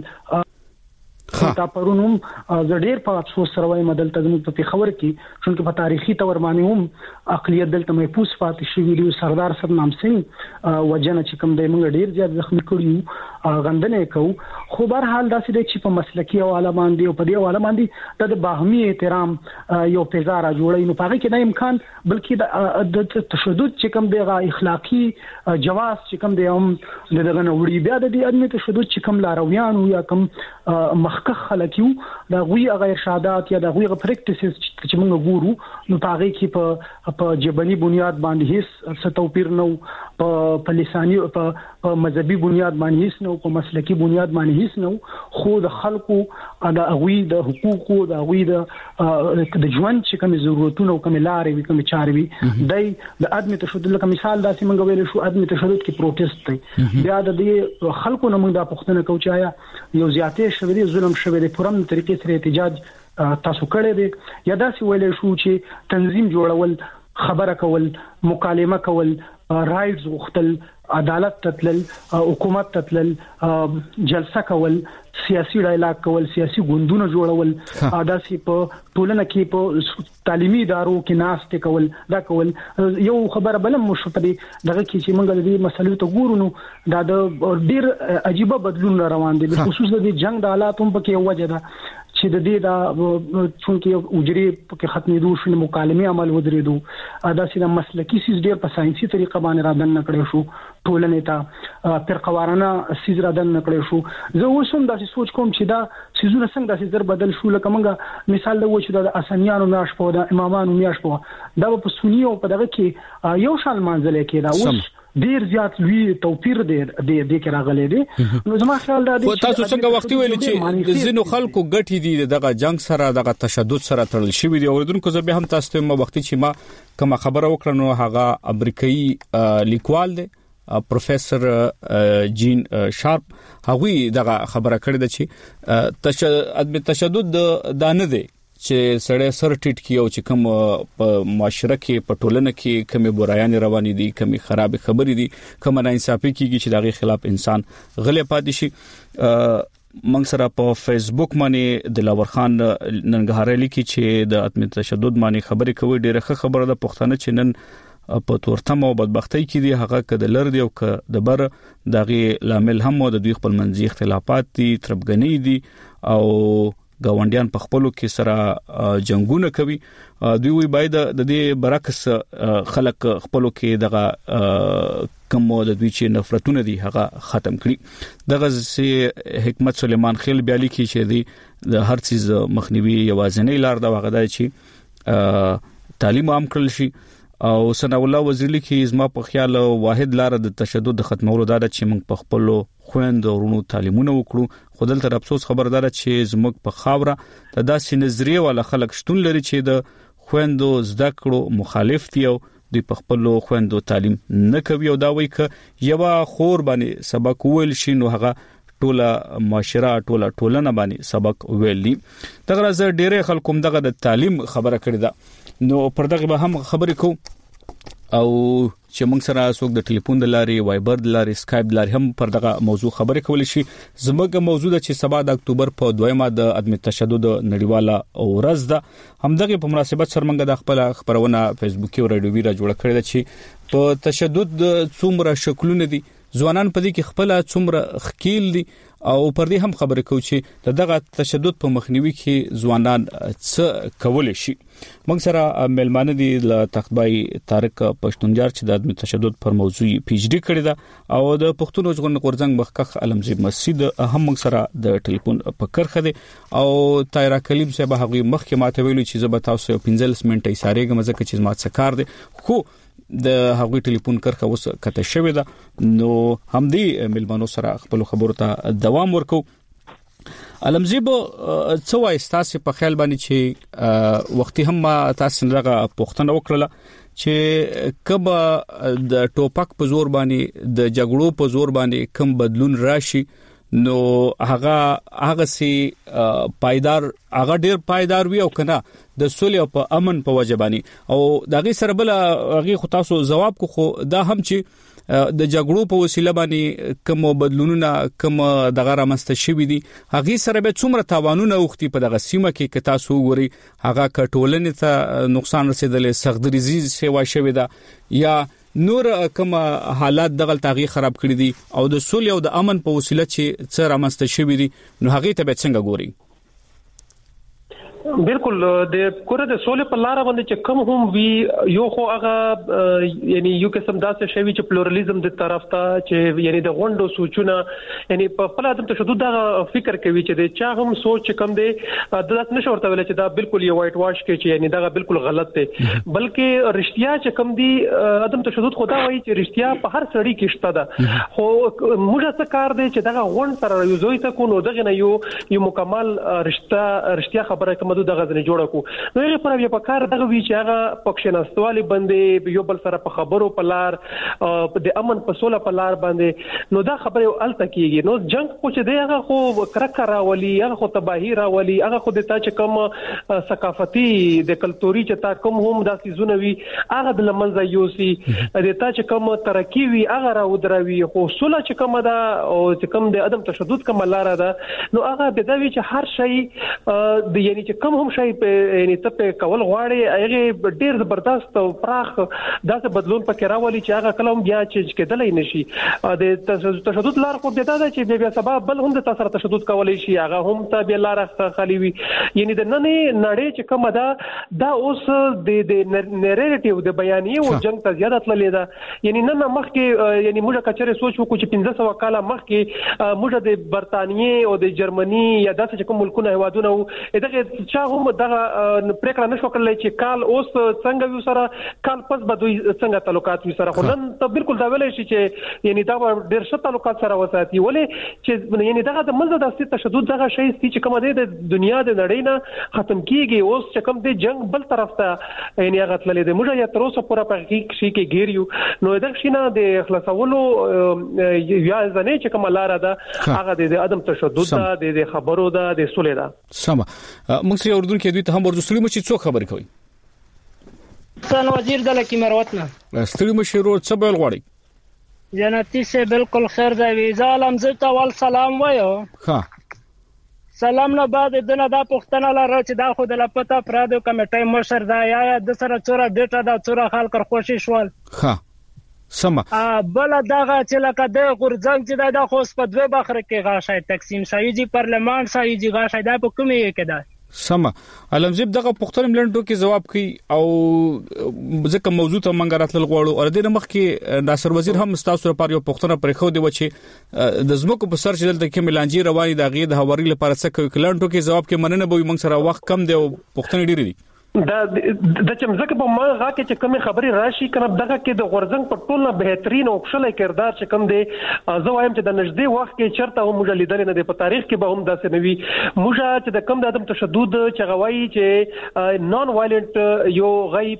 تا پرونم زه ډیر په افسوس سره وایم دلته زموږ په پیښور کې چې په تاریخي تور باندې هم اقلیت دلته محفوظ پاتې شوی دی. سردار سرنام سنگ وجنه چې کوم د موږ ډیر زیات زخمی کړیو غندنه کو، خو بهر حال داسې دی چې په مسلکی حواله باندې او په دې حواله باندې د باهمي احترام یو فضا را جوړی، نو پاره کې د امکان بلکې د تشدد چې کوم دی اخلاقی جواز چې کوم دی هم دغه نوړي بیا د دې عدم تشدد چې کوم لارویان یا کوم مخکخ خلک یو دا غوي هغه ارشادات یا دا غوي هغه پریکټیسز چې موږ ګورو نو پاره کې په په جبني بنیاد باندې هیڅ څه توپیر نه، په لساني په مذهبي بنیاد باندې هیڅ نه، په مسلکی بنیاد باندې هیڅ نه، خو د خلکو د غوي د حقوقو د غوي د د ژوند چې کوم ضرورتونه او کوم لارې وي کوم چارې وي د عدم تشدد لکه مثال داسې موږ ویل شو عدم تشدد کې پروتست دی، بیا د دې خلکو نه موږ د پښتنه کوچ آیا یو زیاتې شوی ظلم شوی دی پرم طریقې سره احتجاج تاسو کړی دی یا داسې ویل شو چې تنظیم جوړول، خبره کول، مکالمه کول، رایټس غوښتل، عدالت تتلل، حکومت تتلل، جلسه کول، سیاسي ډایلاګ کول، سیاسي ګوندونه جوړول، داسې په ټولنه کې په تعلیمي ادارو کې ناست کول، دا کول. یو خبره بل مشفدي دغه کې چې موږ د دې مسلې ته ګورو نو دا د ډیر عجیب بدلون روان دي، خصوصا د جنگ د حالاتو په کې وجه ده چې د دې دا چونکه اجري په ختمېدو شو مکالمې عمل ودرېدو، دا سیده مسلکی سیس ډیر په ساينسي طریقه باندې را دن نکړې شو، ټولنې ته پرقوارانه سیس را دن نکړې شو. زه اوس هم دا سوچ کوم چې دا سيزونه څنګه داسې زر بدل شو، لکه موږ مثال د وښو د اسانیانو میاش په د امامانو میاش په دا په سنی او په دغه کې یو شان منځل کې دا اوس ډیر زیات لوی توپیر دی د دې کې راغلی دی. نو زما خیال دا دی چې تاسو څنګه وختي ویل چې د زینو خلکو ګټي دي دغه جنگ سره دغه تشدد سره تړل شوی دی. اوردونکو زه به هم تاسو ته ما وختي چې ما کوم خبره وکړم نو هغه امریکایي لیکوال دی پروفیسور جین شارپ هغوی دغه خبره کړې ده چې تشدد دانه دی چې سړی سر ټیټ کی او چې کوم په معاشره کې په ټولنه کې کومه برایان روانې دي کومه خراب خبرې دي کومه ناانصافي کیږي چې دغه خلاف انسان غلې پاتې شي. موږ سره په فیسبوک باندې دلاور خان ننګهاري لیکي چې د عدم تشدد باندې خبرې کوي. ډیره خبره ده پښتنه چې نن په تورتم او بدبختی کې دي هغه کده لر دی او ک د بر دغه لامل هم د دوی خپل منځي اختلافات دي تربګنۍ دي او گاونډیان په خپلو کې سره جنگونه کوي. دوی وی باید د دې برعکس خلک خپلو کې دغه کوم د دوی چې نفرتونه دي هغه ختم کړي. دغه سي حکمت سلیمان خیل بیالي کې چې دی د هر چیز مخنیوي یوازنۍ لار دا وغدا چې تعلیم عام کړل شي. او ثنا الله وزیر لیکي زما په خیال واحد لار د تشدد د ختمولو دا چې موږ په خپل خويند ورونو تعلیمونه وکړو. خودل تر افسوس خبردار چې زموږ په خاوره د داسې نظریه ولا خلک شتون لري چې د خويندو زده کړو مخالف دي او د په خپل خويندو تعلیم نه کوي او دا وایي ک یو خور باندې سبق ویل شي نو هغه ټوله معاشره ټوله ټولنه باندې سبق ویلي. دغه زه ډېر خلکو دغه د تعلیم خبره کړې ده نو پر دغه به هم خبرې کو او چې موږ سره څوک د ټلیفون د لارې وایبر د لارې اسکایپ د لارې هم پر دغه موضوع خبرې کولای شي. زموږ موضوع د چې سبا د اکتوبر په دویمه د عدم تشدد نړیواله ورځ ده همدغه په مناسبت سره موږ د خپل خبرونه فیسبوک او رادیو ویرا جوړ کړی ده چې په تشدد څومره شکلونه دي ځوانان په دې کې خپل څومره خکیل دي او پر دې هم خبرې کوي چې دغه تشدد په مخنیوي کې ځوانان څه کولای شي. موږ سره ملمانه دي ل تخبای طارق پښتونجار چې د عدم تشدد پر موضوع پی ایچ ډی کړی دا او د پښتون ژغورنې غورځنګ مخکخ علمزی مسجد هم موږ سره د ټلیفون په کرخه دي او طاهر کلیم صاحب هغه مخکې ماته ویلو چې زه به تاسو پنځلس منټه یې سارهګم ځکه چې ما څه کار دي خو د هغوی ټلیفون کرخه اوس کته شوې ده نو هم دې ملمنو سره خپل خبرو ته دوام ورکو. علمزیب څه وایي تاسو په خیال باندې چې وختي هم تاسو دغه پوښتنه وکړه چې کبه د ټوپک په زور باندې د جګړو په زور باندې کم بدلون راشي نو هغه هغه سي پایدار هغه ډیر پایدار وي او کنه د سولې او په امن په وجبانی او دغه سره بل هغه خو تاسو جواب کو خو دا هم چې د جګړو په وسیله باندې کوم بدلونونه کوم دغه رامسته شوي دي هغه سره به څومره تاوانونه وختي په دغه سیمه کې ک تاسو وګوري هغه کټولنې ته نقصان رسیدلې سختدریزي سیوا شوي ده یا نور کوم حالات دغه تغییر خراب کړی دي او د سولې او د امن په وسیله چې څه رامسته شوي دي نو هغه ته به څنګه ګوري. بالکل د کور د سولې په لار باندې چې کوم هم وی یو خو هغه یعنی یو قسم داسې شوی چې پلورالېزم د طرف ته چې یعنی د غونډو سوچونه یعنی په خپل عدم تشدد دا فکر کوي چې د چا هم سوچ کم دی د داس نشو ورته ویل چې دا بالکل یو وایټ واش کې چې یعنی دا بالکل غلط دی بلکې رښتیا چې کم دی عدم تشدد خدا وایي چې رښتیا په هر سړی کې شته ده خو موږ څه کار دی چې دا غونډ سره یو ځای ته کو نو دغه نه یو یو مکمل رښتیا رښتیا خبره کوم د غزنه جوړه کو نو هغه پر بیا په کار دغه وی چې هغه پښیناستوالي باندې یو بل سره په خبرو په لار د امن په سوله په لار باندې نو دا خبره الته کیږي نو جنگ خو چې دی هغه خو کرکه راولي هغه خو تباہی راولي هغه خو د تا چې کوم ثقافتي د کلتوري چې تا کوم هم د سيزونه وي هغه د لمنځه یوسي د تا چې کوم ترقی وي هغه را ودروي خو سوله چې کوم دا او چې کوم د عدم تشدد کوم لار ده نو هغه د دوی چې هر شی د یعنی چې کوم هم شي په یعنی ته په کول غواړي هغه ډیر زبردست او پراخ داسې بدلون پکې راولي چې هغه کلم بیا چې کېدلای نشي د تشدد لار خو د دا چې بیا سبب بل هم د تاثیر تشدد کولای شي هغه هم ته بیا لار خالي وي یعنی د نن نړۍ چې کومه ده دا اوس د د نریټیو د بیانیه او جنگ ته زیات تللی ده یعنی نن مخکې یعنی موږ کچره سوچ وکړو چې پنځه سوه کاله مخکې موږ د برتانیې او د جرمني یا داسې کوم ملکونه هوادونه دغه چا هم دغه پریکړه نشو کولای چې کال اوس څنګه وي سره کال پس به دوی څنګه تعلقات وي سره خو نن ته بالکل دا ویلای شي چې یعنی دا ډېر ښه تعلقات سره وساتي ولې چې یعنی دغه د منځ د تشدد دغه شی چې کوم دی د دنیا د نړۍ نه ختم کیږي اوس چې کوم دی جنگ بل طرف ته یعنی هغه تللی دی موږ یا تر اوسه پوره په کې شي کې ګیر یو نو دغه شي نه د خلاصولو یا ځنه چې کوم لار ده هغه د عدم تشدد ده د خبرو ده د سولې ده سم موږ سره اردو کې دوی ته هم ورسولې مو چې څو خبرې کوي سن وزیر د لکی مروت نه ستړي مشرو څه بل غواړي جنتی سے بالکل خیر دی ویزا علم زتا ول سلام وایو ها سلام نه بعد دنه دا پښتنه لاره چې دا خو د لپتا پرادو کمیټې مشر دا یا د سره چوره ډیټا دا چوره خلک خوشی شول ها سم ا بل دغه چې لکه د غورځنګ چې دا خو په دوه بخره کې غاښه تقسیم شایي جی پارلمان شایي جی غاښه دا په کومه کې ده سم علمزیب دغه پښتون ملندو کې جواب کوي او ځکه موضوع ته منګ راتل غواړو او د مخ کې ناصر وزیر هم تاسو لپاره یو پښتون پر خو دی و چې د زمکو په سر چې دلته کې ملانجی رواني د غي د هواري لپاره څه کوي کلانټو کې جواب کې مننه به موږ سره وخت کم دی او پښتون ډیری دي دا د چمزکه په ما غا کې چې کوم خبري راشي کنه دغه کې د غورځنګ په ټولنه بهترین او خپل کردار چې کوم دی زه وایم چې د نږدې وخت کې چرته هم موږ لیدل نه دی په تاریخ کې به هم داسې نوي موږ چې د کوم د عدم تشدد چې غوي چې نون وایلنت یو غي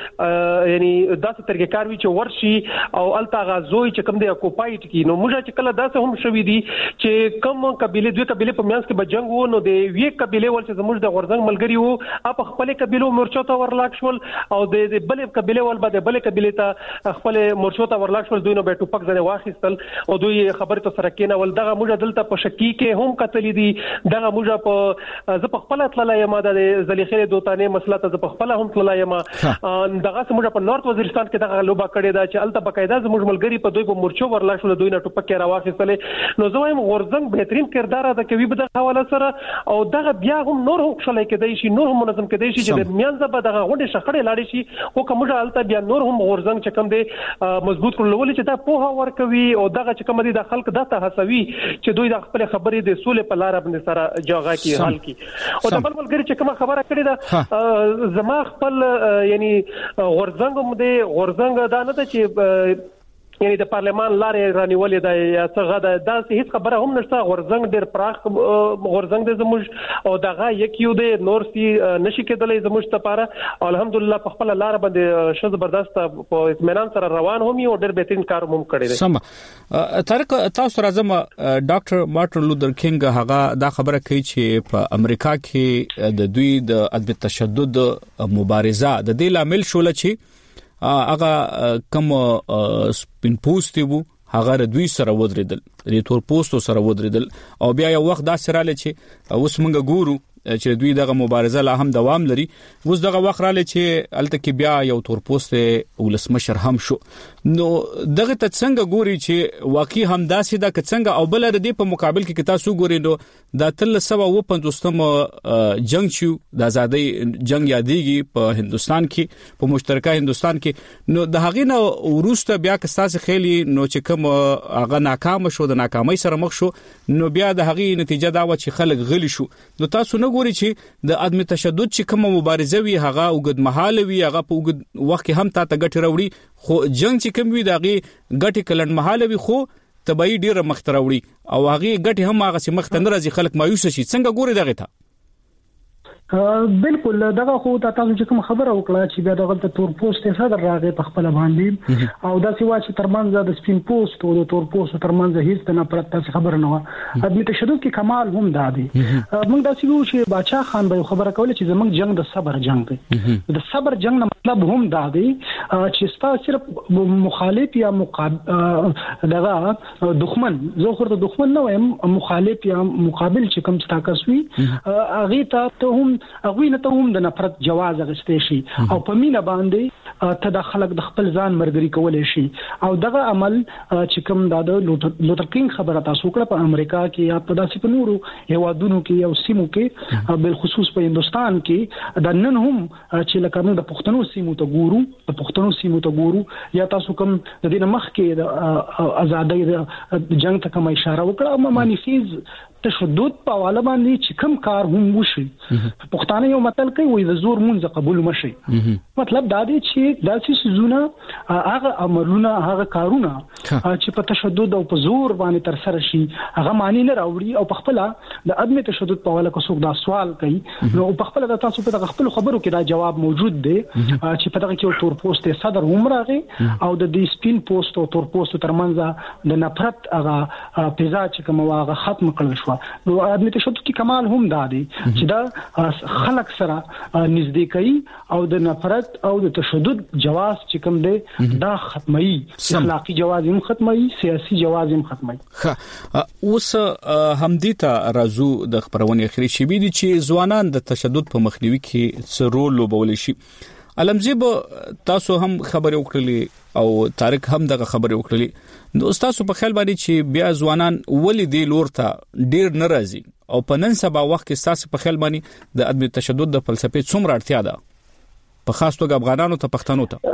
پکې یعنی داسې طریقې کار وی چې ورشي او التا غازوي چې کوم دی اکوپایټ کی نو موږ چې کله داسې هم شوې دي چې کوم قبيله دوی قبيله په میانس کې بجنګ وو نو د وی قبيله ول چې زموږ د غورځنګ ملګری وو اپ خپل قبيله مورچو ته ورلاک شول او د بلې قبيله ول بعد بلې قبيله ته خپل مورچو ته ورلاک شول دوی نو به ټوپک ځنه واخیستل او دوی خبره ته سره کېنه ول دغه موږ دلته په شکی کې هم قتلې دي دغه موږ په ز په خپل تللای ما د زلیخې دوتانه مسله ته په خپل هم تللای ما دغه موږ په نورث وزیرستان کې دغه لوبا کړی دا چې الته بقاعده زموږ ملګری په دوی په مورچو ورلاک شول دوی نه ټوپک کې راواخیستل نو زه وایم غورځنګ بهترین کردار ادا کوي په دغه حواله سره او دغه بیا هم نور هم خلای کېدای شي نور هم منظم کېدای شي چې میانځه به دغه غونډه شخړې لاړې شي او کومه حالت بیا نور هم غورځنګ چې کوم دی مضبوط کړل ولې چې دا پوها ورکوي او دغه چې کوم دي د خلک د تهسوي چې دوی د خپل خبرې د سولې په لار باندې سره جوغه کی حل کی او د بل ملګری چې کوم خبره کړې ده زما خپل یعنی غورځنګ مو دی غورځنګ دا نه ته چې یعنی د پارلمان لارې رانیولې ده یا څنګه ده دا هیڅ خبره هم نشته غورځنګ ډېر پراخ غورځنګ د زموږ او دغه یک یو د نور سي نشي کېدلې زموږ لپاره الحمدلله په خپل لار باندې ش زبردست په اطمینان سره روان هم یو ډېر بهترین کار هم کړی دی سم طارق تاسو راځم ډاکټر مارټن لوتر کینګ هغه دا خبره کوي چې په امریکا کې د دوی د عدم تشدد مبارزه د دې لامل شول چې هغه کوم سپین پوسټي وو هغه دوی سره ودرېدل د تور پوسټو سره ودرېدل او بیا یو وخت دا سره لچ اوس موږ ګورو چې دوی دغه مبارزه لا هم دوام لري اوس دغه وخت را لچ الته کې بیا یو تور پوسټ ولسمشر هم شو نو دغه ته څنګه ګوري چې واقعي هم داسې دا څنګه او بل ردی په مقابل کې تاسو ګورئ نو د تل سبا و پنځوستم جنگ شو د ازادۍ جنگ یادېږي په هندستان کې په مشترکه هندستان کې نو د هغې نو وروسته بیا که تاسو خېلي نو چې کوم هغه ناکام شو د ناکامۍ سره مخ شو نو بیا د هغې نتیجه دا و چې خلک غلي شو نو تاسو نه ګوري چې د عدم تشدد چې کوم مبارزه وي هغه وګد محاله وي هغه په وګد وخت کې هم تا ته ګټ راوړي خو جنگ چې کوم وي دغه ګټ کلن محاله وي خو تبعی ډیره مختراوړي او هغه ګټ هم هغه سي مختنه راځي خلک مایوس شي څنګه ګوري دغه ته بالکل دغه خو تاسو چې کوم خبره وکړه چې بیا دغه تور پوسټ صدر راغی په خپل باندې او دا سی واچ ترمنځ د سپین پوسټ او د تور پوسټ ترمنځ هیڅ نه پرته تاسو خبر نه و ادمي تشدد کې کمال هم دادي موږ دا سی وو چې باچا خان به خبره کوله چې زموږ جنگ د صبر جنگ دی د صبر جنگ نه مطلب هم دادي چې تاسو صرف مخالف یا مقابل دغه دښمن زه خو د دښمن نه وایم مخالف یا مقابل چې کوم تاکس وي هغه ته هم هغه نه ته هم د نفرت جواز غستې شي او په مینا باندې ته د خلک د خپل ځان مرګري کولای شي او دغه عمل چې کوم د لوتر کینګ خبره تاسو کړه په امریکا کې یا په داسې په نورو هوادونو کې او سیمو کې بل خصوص په هندستان کې د نن هم چې لکه موږ د پښتنو سیمو ته ګورو د پښتنو سیمو ته ګورو یا تاسو کوم د دې مخ کې د ازادۍ د جنگ ته کوم اشاره وکړه او مانیفیز تشدد په حواله باندې چې کوم کار هم وشي پښتانه یو متل کوي وي د زور مونږ قبول مشي مطلب دا دی چې داسې سيزونه هغه عملونه هغه کارونه چې په تشدد او په زور باندې تر سره شي هغه معنی نه راوړي او په خپل د عدم تشدد په حواله کوڅو دا سوال کوي نو په خپل د تاسو په خپل خبرو کې دا جواب موجود دی چې په دغه کې تور پوسټ صدر عمرغه او د دې سپین پوسټ او تور پوسټ ترمنځ د نفرت هغه پیزا چې کوم واغه ختم کړل شو نو عدم تشدد کې کمال هم دا دی چې دا خلک سره نږدې کوي او د نفرت او د تشدد جواز چې کوم دی دا ختمي اخلاقی جواز هم ختمي سیاسي جواز هم ختمي اوس همدې ته راځو د خبرونې اخري شی بي دي چې ځوانان د تشدد په مخنیوي کې څه رول لوبول شي علمزیب تاسو هم خبرې وکړلې او طارق هم دغه خبرې وکړلې نو تاسو په خیال باندې چې بیا ځوانان ولې دی لور ته ډیر ناراضي او په نن سبا وخت کې تاسو په خیال باندې د عدم تشدد د فلسفې څومره اړتیا ده په خاص توګه افغانانو ته پښتنو ته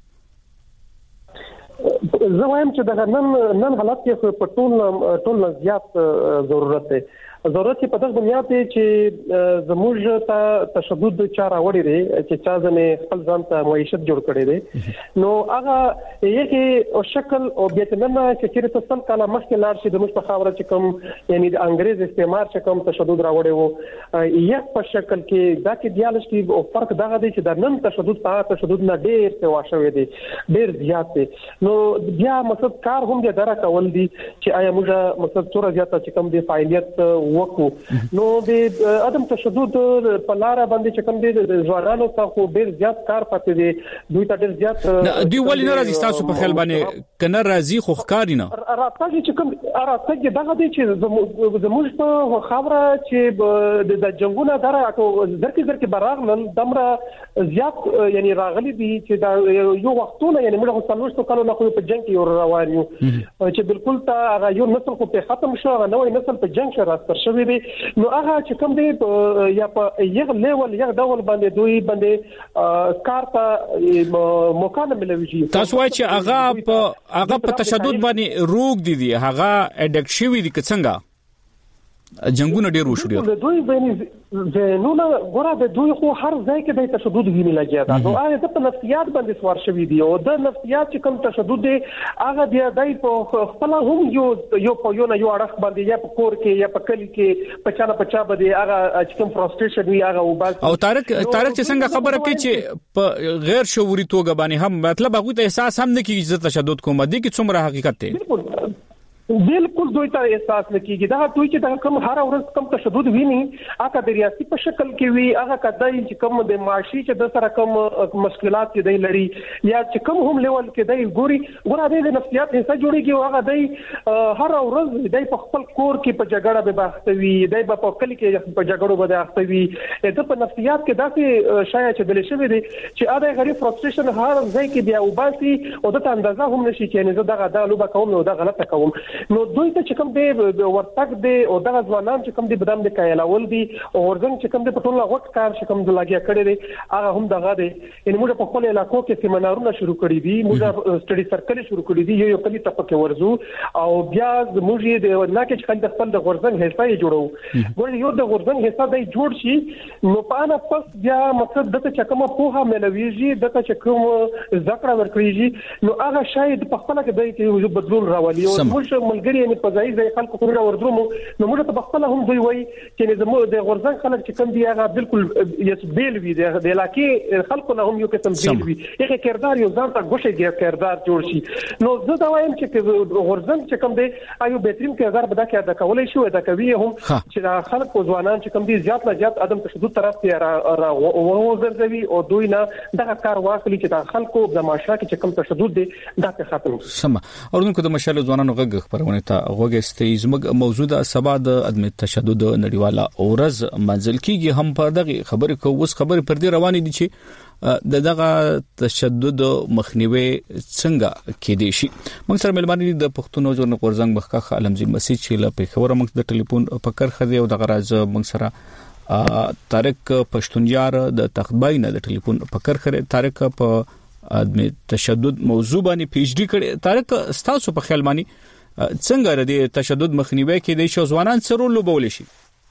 زه وایم چې دا نن نن حالت کې په ټول ټول زیات ضرورت دی ضرورت په دغه بنیاد دی چې زموږ ته تشدد چاره وړي دي چې چا ځنه خپل ځان ته معیشت جوړ کړي دي نو هغه یې او شکل او بیتنه چې چیرته سم کاله مخکې لار شي د موږ په خبره چې کوم یعنی د انګريز استعمار چې کوم تشدد راوړي وو یو په شکل کې دا کې دیالش کې او فرق دغه دی چې د نن تشدد په تشدد نه ډېر څه واښوي دي ډېر زیات دي نو بیا مقصد کار هم د درا کول دي چې آیا موږ مقصد څوره زیاته چې کوم د فعالیت وکړو نو د عدم تشدد په لار باندې چې کوم د ځوانانو ته خو ډیر زیات کار پاتې دي دوی ته ډیر زیات دوی ولې نه راځي تاسو په خیال باندې کنه راځي خو ښکاری نه راځي چې کوم راځي دغه دي چې زموږ په خبره چې د جنگونو دره درکې درکې براغلل دمره زیات یعنی راغلي دي چې دا یو وختونه یعنی موږ څلور کالو نه په جنگ کې روان یو چې بالکل تا هغه یو نسل خو په ختم شو هغه نوې نسل په جنگ سره راستر شوی دی نو هغه چې کوم دی یا په یو لیول یو ډول باندې دوی باندې کار ته موقع نه ملوي تاسو وايي چې هغه په هغه په تشدد باندې روغ دي دي هغه اډکټ شوی دي څنګه جنگونه ډیر وشو دي دوی باندې نو نه ګوره د دوی خو هر ځای کې د تشدد ویني لګیا دا نو هغه د نفسیات باندې سوار شوی دی او د نفسیات چې کوم تشدد دی هغه دی دای په خپل هم یو یو په یو نه یو اړه باندې یا په کور کې یا په کلی کې په چا نه په چا باندې هغه چې کوم فرستریشن وی هغه وبال او طارق طارق چې څنګه خبره کوي چې په غیر شعوري توګه باندې هم مطلب هغه ته احساس هم نه کیږي چې تشدد کوم دي کې څومره حقیقت دی بالکل بالکل دوی ته احساس نکېږي دا دوی چې دا کوم هر ورځ کوم تشدد ویني هغه د ریاستي په شکل کې وي هغه کدی چې کوم د معاشي چې د سره کوم مشکلات کې دی لري یا چې کوم هم لیول کې دی ګوري ګوره د نفسیات حصہ جوړيږي هغه دی هر ورځ دی په خپل کور کې په جګړه به بحثوي دی په کلی کې په جګړو به بحثوي د په نفسیات کې داسې شایع چې دلې شوی دی چې اده غریب فرستریشن هر ځای کې بیا وباسي او د اندازه هم نشي چې نه دغه د لوبه کوم نو د غلطه کوم نو دوی ته چې کوم دی ورتګ دی او دغه ځوانان چې کوم دی بدام د کایلاول دي او ورزنګ چې کوم دی په ټول غوټ کار چې کوم د لاګیا کړی دی هغه هم دغه دی ان موږ په خپل علاقو کې سیمینارونه شروع کړی دي موږ سټډي سرکل شروع کړی دي یو یو کلی ته پکې ورزو او بیا موږ د ناکې چې خلک خپل د ورزنګ حصہ یې جوړو ګور یو د ورزنګ حصہ دی جوړ شي نو په انا پس بیا مقصد دته چې کومه پوها ملويږي دته چې کوم ذکر ورکړي نو هغه شاید په خپل کې دی چې بدلون راولي او موږ ملګری یې په ځای ځای خلکو کورونه وردرومو نو موږ ته خپل هم دوی وایي چې زموږ د غورځنګ خلک چې کوم دی هغه بالکل یس بیل وی د علاقې خلکو نه هم یو قسم بیل وی هغه کردار یو ځان ته ګوشه کردار جوړ شي نو زه دا وایم چې غورځنګ چې کوم دی ایو بهترین کردار به دا کې ادا کولای شي دا کوي هم چې خلکو ځوانان چې کوم دی زیات نه زیات عدم تشدد طرف ته را وګرځوي او دوی نه دغه کار واخلي چې د خلکو د معاشره کې چې کوم تشدد دی دا ختم شي سم اورونکو د مشال ځوانانو غږ خبرونه ته وګستې زموږ موجوده سبا د عدم تشدد نړیواله اورز منځل کیږي هم په دغه خبرې کو اوس خبرې پر دې روانې دي چې د دغه تشدد مخنیوي څنګه کېدې شي موږ سره ملماني د پښتون ژوند غورځنګ مخکخ علمزي مسیح چې له پیښور موږ د ټلیفون په کار خدي او د غراز موږ سره طارق پښتونیار د تخبای نه د ټلیفون په کار خره طارق په عدم تشدد موضوع باندې پی ایچ ډی کړي طارق ستاسو په خیال باندې څنګه د تشدد مخنیوي کې د شو ځوانان سره لوبول شي؟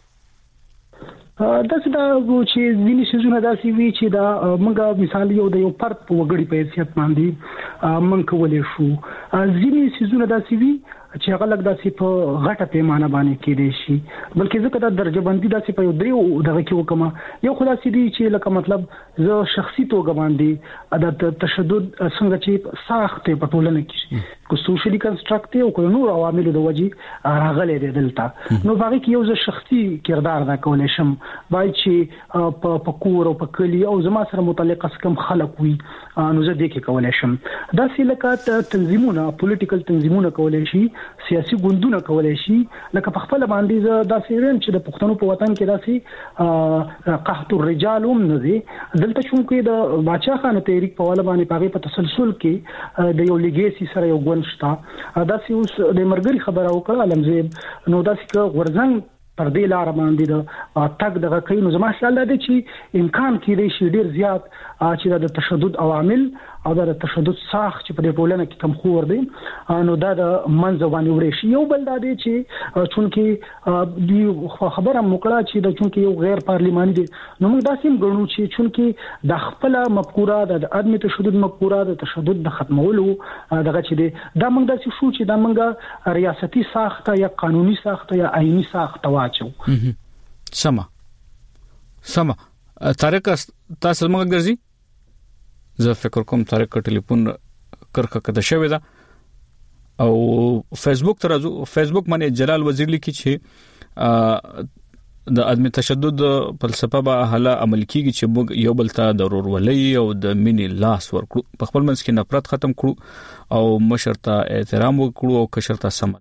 دا څه دا چې ځینې شیزونه داسې وی چې دا موږ مثال یو د یو فرد په وګړي په حیثیت باندې موږ کولای شو. ځینې شیزونه داسې وی چې هغه لږ داسې په غټه پیمانه باندې کېدای شي، بلکې ځکه دا درجه بندي داسې په یو دریو دغه کې وکما یو خدا سي دي چې لکه مطلب زه شخصي توګه باندې د تشدد څنګه چې ساخت په ټولنه کې کو سوشلی کنسټرکټ او کو نور عوامل د وجې راغلي دي دلته، نو هغه کې یو ز شخصي کردار دا کولای شم وای چې په کور او په کلی او زما سره متعلق کم خلک وي نو زه دې کې کولای شم. دا سې لکه تنظیمونه پولیټیکل تنظیمونه کولای شي، سیاسي ګوندونه کولای شي، لکه په خپل باندې زه دا سیرم چې د پښتنو په وطن کې داسي قحط الرجال هم نه دي دلته، چونکې د باچا خان تحریک په والا باندې پاغه په تسلسل کې د یو لیګیسي سره یو ګوند شته. داسي اوس د مرګري خبره وکړه علمزیب نو داسي که ورزنګ پر دې لار باندې د تک دغه کینو زما خیال دی چې امکان کېدی شي ډیر زیات چې د تشدد عوامل او د تشدد ساخ چې په ټولنه کې کم خور دي نو دا د منځ باندې وړي شي. یو بل دا دی چې چونکې دی خبره موکړه چې د چونکې یو غیر پارلیماني دي نو موږ داسې غنو چې چونکې د خپل مفکوره د عدم تشدد مفکوره د تشدد د ختمولو دغه چې دی دا موږ داسې شو چې دا موږ ریاستي ساخته یا قانوني ساخته یا آئینی ساخته واچو. سما سما طارق تاسو موږ ګرځي زه فکر کوم طارق ټلیفون کرخه کده شوی دا او فیسبوک ترازو فیسبوک باندې جلال وزیر لیکي چې د عدم تشدد فلسفه به حاله عمل کیږي چې موږ یو بل ته د ورولۍ او د مینې لاس ورکړو، په خپل منځ کې نفرت ختم کړو او مشرته احترام وکړو او کشرته سم.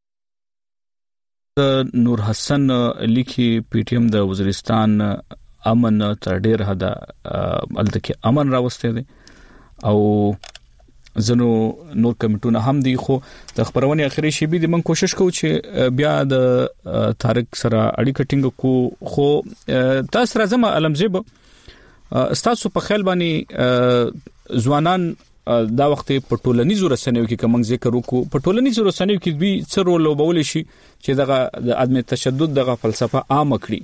نور حسن لیکي پی ټی ایم د وزیرستان امن تر ډیر حدا الته امن راوسته دي او زنو نور کمیټونه هم دي، خو د خبرونه اخري شی به من کوشش کوم چې بیا د طارق سره اړیکه ټینګ کو، خو تاسو راځم علمزیب تاسو په خیال باندې ځوانان دا وخت په ټولنیزو رسنیو کې کوم ذکر وکړو، په ټولنیزو رسنیو کې دوی څه رول لوبول شي چې دغه د عدم تشدد دغه فلسفه عام کړي؟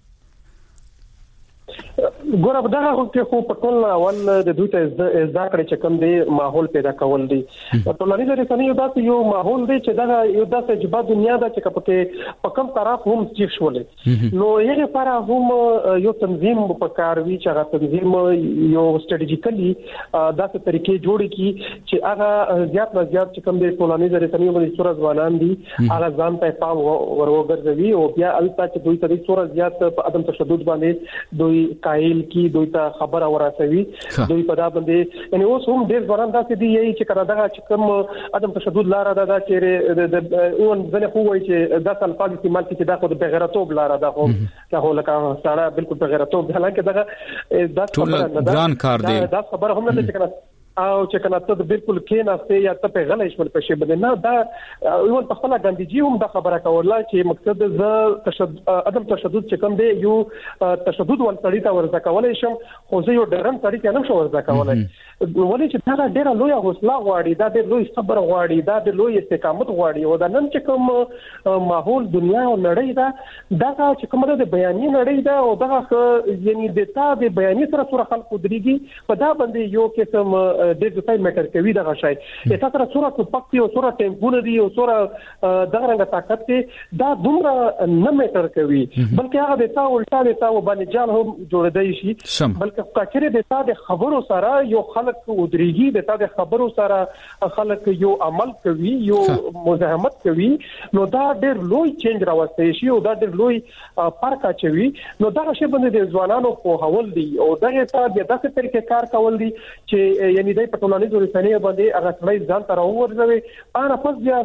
ګوره دغه وخت خو په ټول اول د دوی ته زده کړې چې کوم دی ماحول پیدا کول دي. په ټولنیزو رسنیو داسې یو ماحول دی چې دغه یو داسې جبا دنیا ده چې په په کوم طرف هم چیف شولې نو یې لپاره هم یو تنظیم په کار وی چې هغه تنظیم یو سټریټیکلی داسې طریقې جوړ کی چې هغه زیات نه زیات چې کوم دی ټولنیزو رسنیو باندې صورت ځوانان دي هغه ځان ته پام وروګرځوي او بیا البته چې دوی ته صورت زیات په عدم تشدد باندې دوی قائل کی دوی ته خبر اوراسوي دوی په دا باندې یعنی اوس هم ډیر ځوانان داسې دي چې کړه دغه چې کوم عدم تشدد لار ده دا چې د اون ځنه خو وایي چې د الفاظ استعمال کې دا خو د بغیرتوب لار ده خو هغه لکه ساره بالکل بغیرتوب حالانکه دغه دا خبره ځان کار دی دا خبره هم نه چې کړه او چې کله ته بالکل کېناسته یا ته په غلې شول په شی باندې نه دا یو په خپل ګاندیجی هم دا خبره کوله چې مقصد ز تشدد عدم تشدد چې کوم دی یو تشدد ول سړی ته ورځ کولای شم خو زه یو ډرن سړی ته نه شم ورځ کولای ولې چې دا ډیره لوی حوصله غواړي دا ډیر لوی صبر غواړي دا ډیر لوی استقامت غواړي او دا نن چې کوم ماحول دنیا او نړۍ دا دا چې کومه د بیانې نړۍ دا او دا یعنی د تا د بیانې سره سره خلکو دريږي په دا باندې یو قسم د ځای میټر کوي دغه شی اته سره صورت په پکې او صورت ټیمپونه دي او صورت دغه رنګ طاقت دي دا دومره نه میټر کوي بلکې هغه د تا الټا د تا باندې جال هم جوړدای شي بلکې کاکره د تا د خبرو سره یو خلک ودرېږي د تا د خبرو سره خلک یو عمل کوي یو مزاحمت کوي نو دا ډېر لوی چینج راوستي شي او دا ډېر لوی فرق اچوي نو دا شی باندې د ځوانانو په حواله دي او دغه ته د داسې طریقې کار کول دي چې یعنی د پټولانیزو رسنیو باندې هغه ځای ځان تر اورځوي انا پس بیا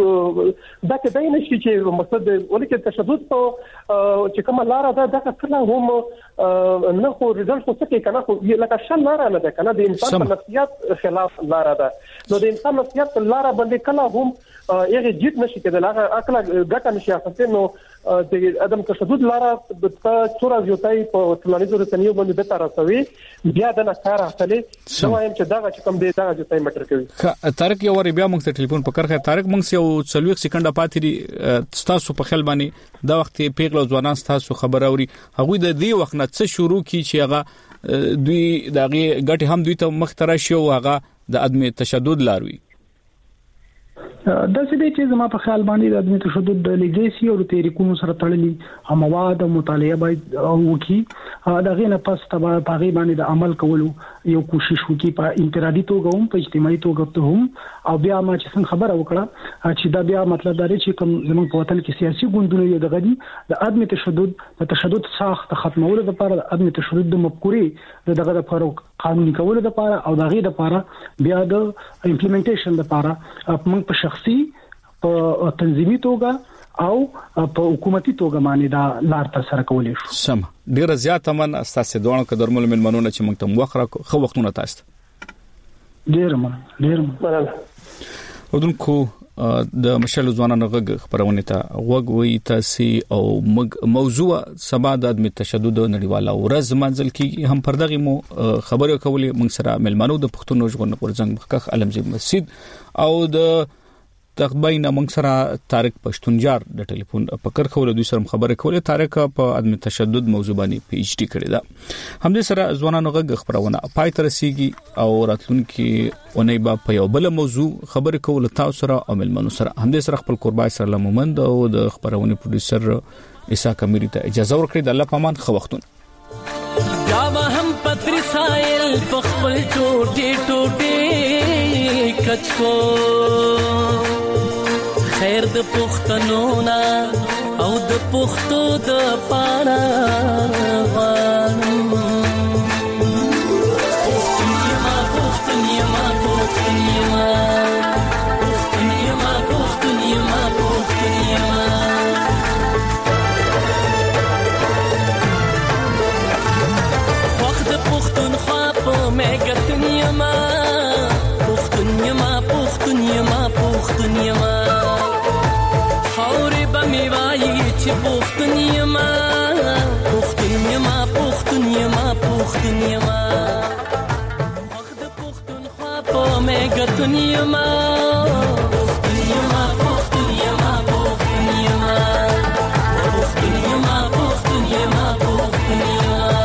چې دا کې دای نشي چې مقصد ولکه تشدد ته چې کومه لار ده دا کله هم نه خو ريزلټ څه کې کنه خو لکه شل لار نه ده کنه د انسان په نفسیات خلاف لار ده نو د انسان نفسیات لار باندې کله هم یغه جیت نشي کېدل هغه اکلا ګټه نشي اخته نو د عدم تشدد لاره د څورا زیاتای په ټولنیزو رسنیو باندې د ترسوي بیا د نکار اصلي نو وایم چې دا چې کوم دی دا زیاتای مټر کوي. طارق یو ور بیا موږ ته ټلیفون پکړه. طارق موږ یو څلوي سکند پاتې دي تاسو په خیال باندې دا وخت پیغلو ځوانان تاسو خبر اوري هغه د دې وخت نه څه شروع کی چې هغه دوی دغه ګټه هم دوی ته مختره شو هغه د عدم تشدد لاروي. دا څه دي چې زما په خیال باندې د عدم تشدد د لیګیسي او تحریکونو سره تړلي مواد مطالعه باید وکړي. دا غینه پس تبا پاغي باندې د عمل کولو یو کوشش وکړي په انفرادي توګه هم په اجتماعي توګه هم او بیا ما چې څنګه خبره وکړه چې دا بیا مطلب دا چې کوم زموږ په وطن کې سیاسي ګوندونه یو د غدي د عدم تشدد د تشدد ساخت ختمولو لپاره د عدم تشدد د مفکورې دغه لپاره قانوني کولو لپاره او دغه لپاره بیا د امپلیمنټیشن لپاره موږ په شخصي په تنظیمي توګه او په حکومتي توګه باندې دا لار تر سره کولای شو. سم ډیر زیات من اساس دوه قدرمل من منونه چې موږ ته وخره خو وختونه تاسو ډیر من ډیر من ودونکو د مشل ځوانانو غږ خبرونه ته وګ وی تاسو او موضوع سبا د عدم تشدد نړیواله ورځ منځل کی هم پردغه مو خبرو کولې موږ سره ملمنو د پښتون ژغورنې پرځنګ مخکخ علمزي مسجد او د تخبین موږ سره طارق پښتونجار د ټلیفون پکړ خو له دوی سره خبره کولې. طارق په عدم تشدد موضوع باندې پی ایچ ډی کړی دا هم دې سره ځوانانو غږ خبرونه پای تر رسیږي او راتلونکي اونۍ با په یو بل موضوع خبره کول تاسو سره او ملمنو سره هم دې سره خپل قربای سره لمومند او د خبرونه پروډوسر عیسی کمیری ته اجازه ورکړي. د الله پامان خو وختونه یا هم پتر سایل خپل ټوټه ټوټه کچو خیر د پښتنو نا او د پښتو د پانا غوانم پښتنیا پښتنیا پښتنیا پښتنیا پښتنیا پښتنیا وخت پښتونخوا په مګتنیا ما پښتنیا پښتنیا پښتنیا پښتنیا ما پښتنیا ما پښتنیا ما پښتنیا ما وخت پښتونخوا په مګتنیا ما پښتنیا ما پښتنیا ما پښتنیا ما پښتنیا ما پښتنیا ما پښتنیا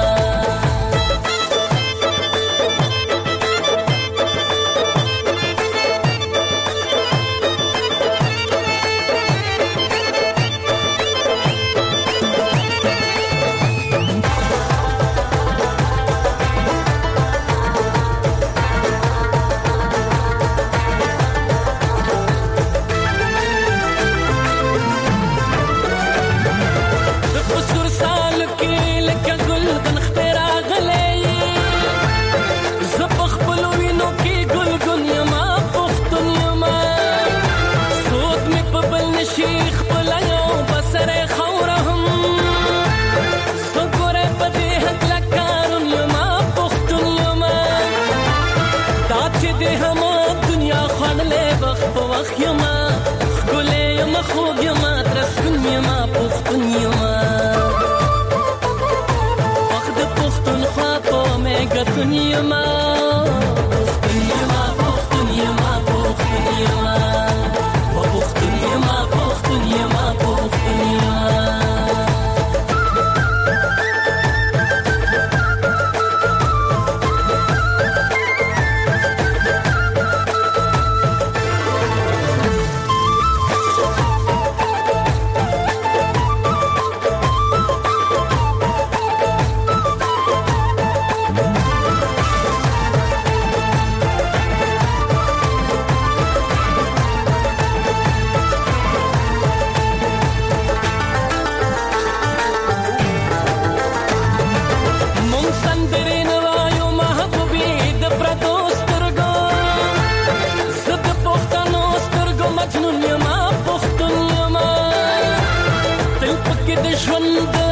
پښتنیا ما پښتنیا ما پښتنیا ما پښتنیا ما پښتنیا ما پښتنیا ما پښتنیا ژوند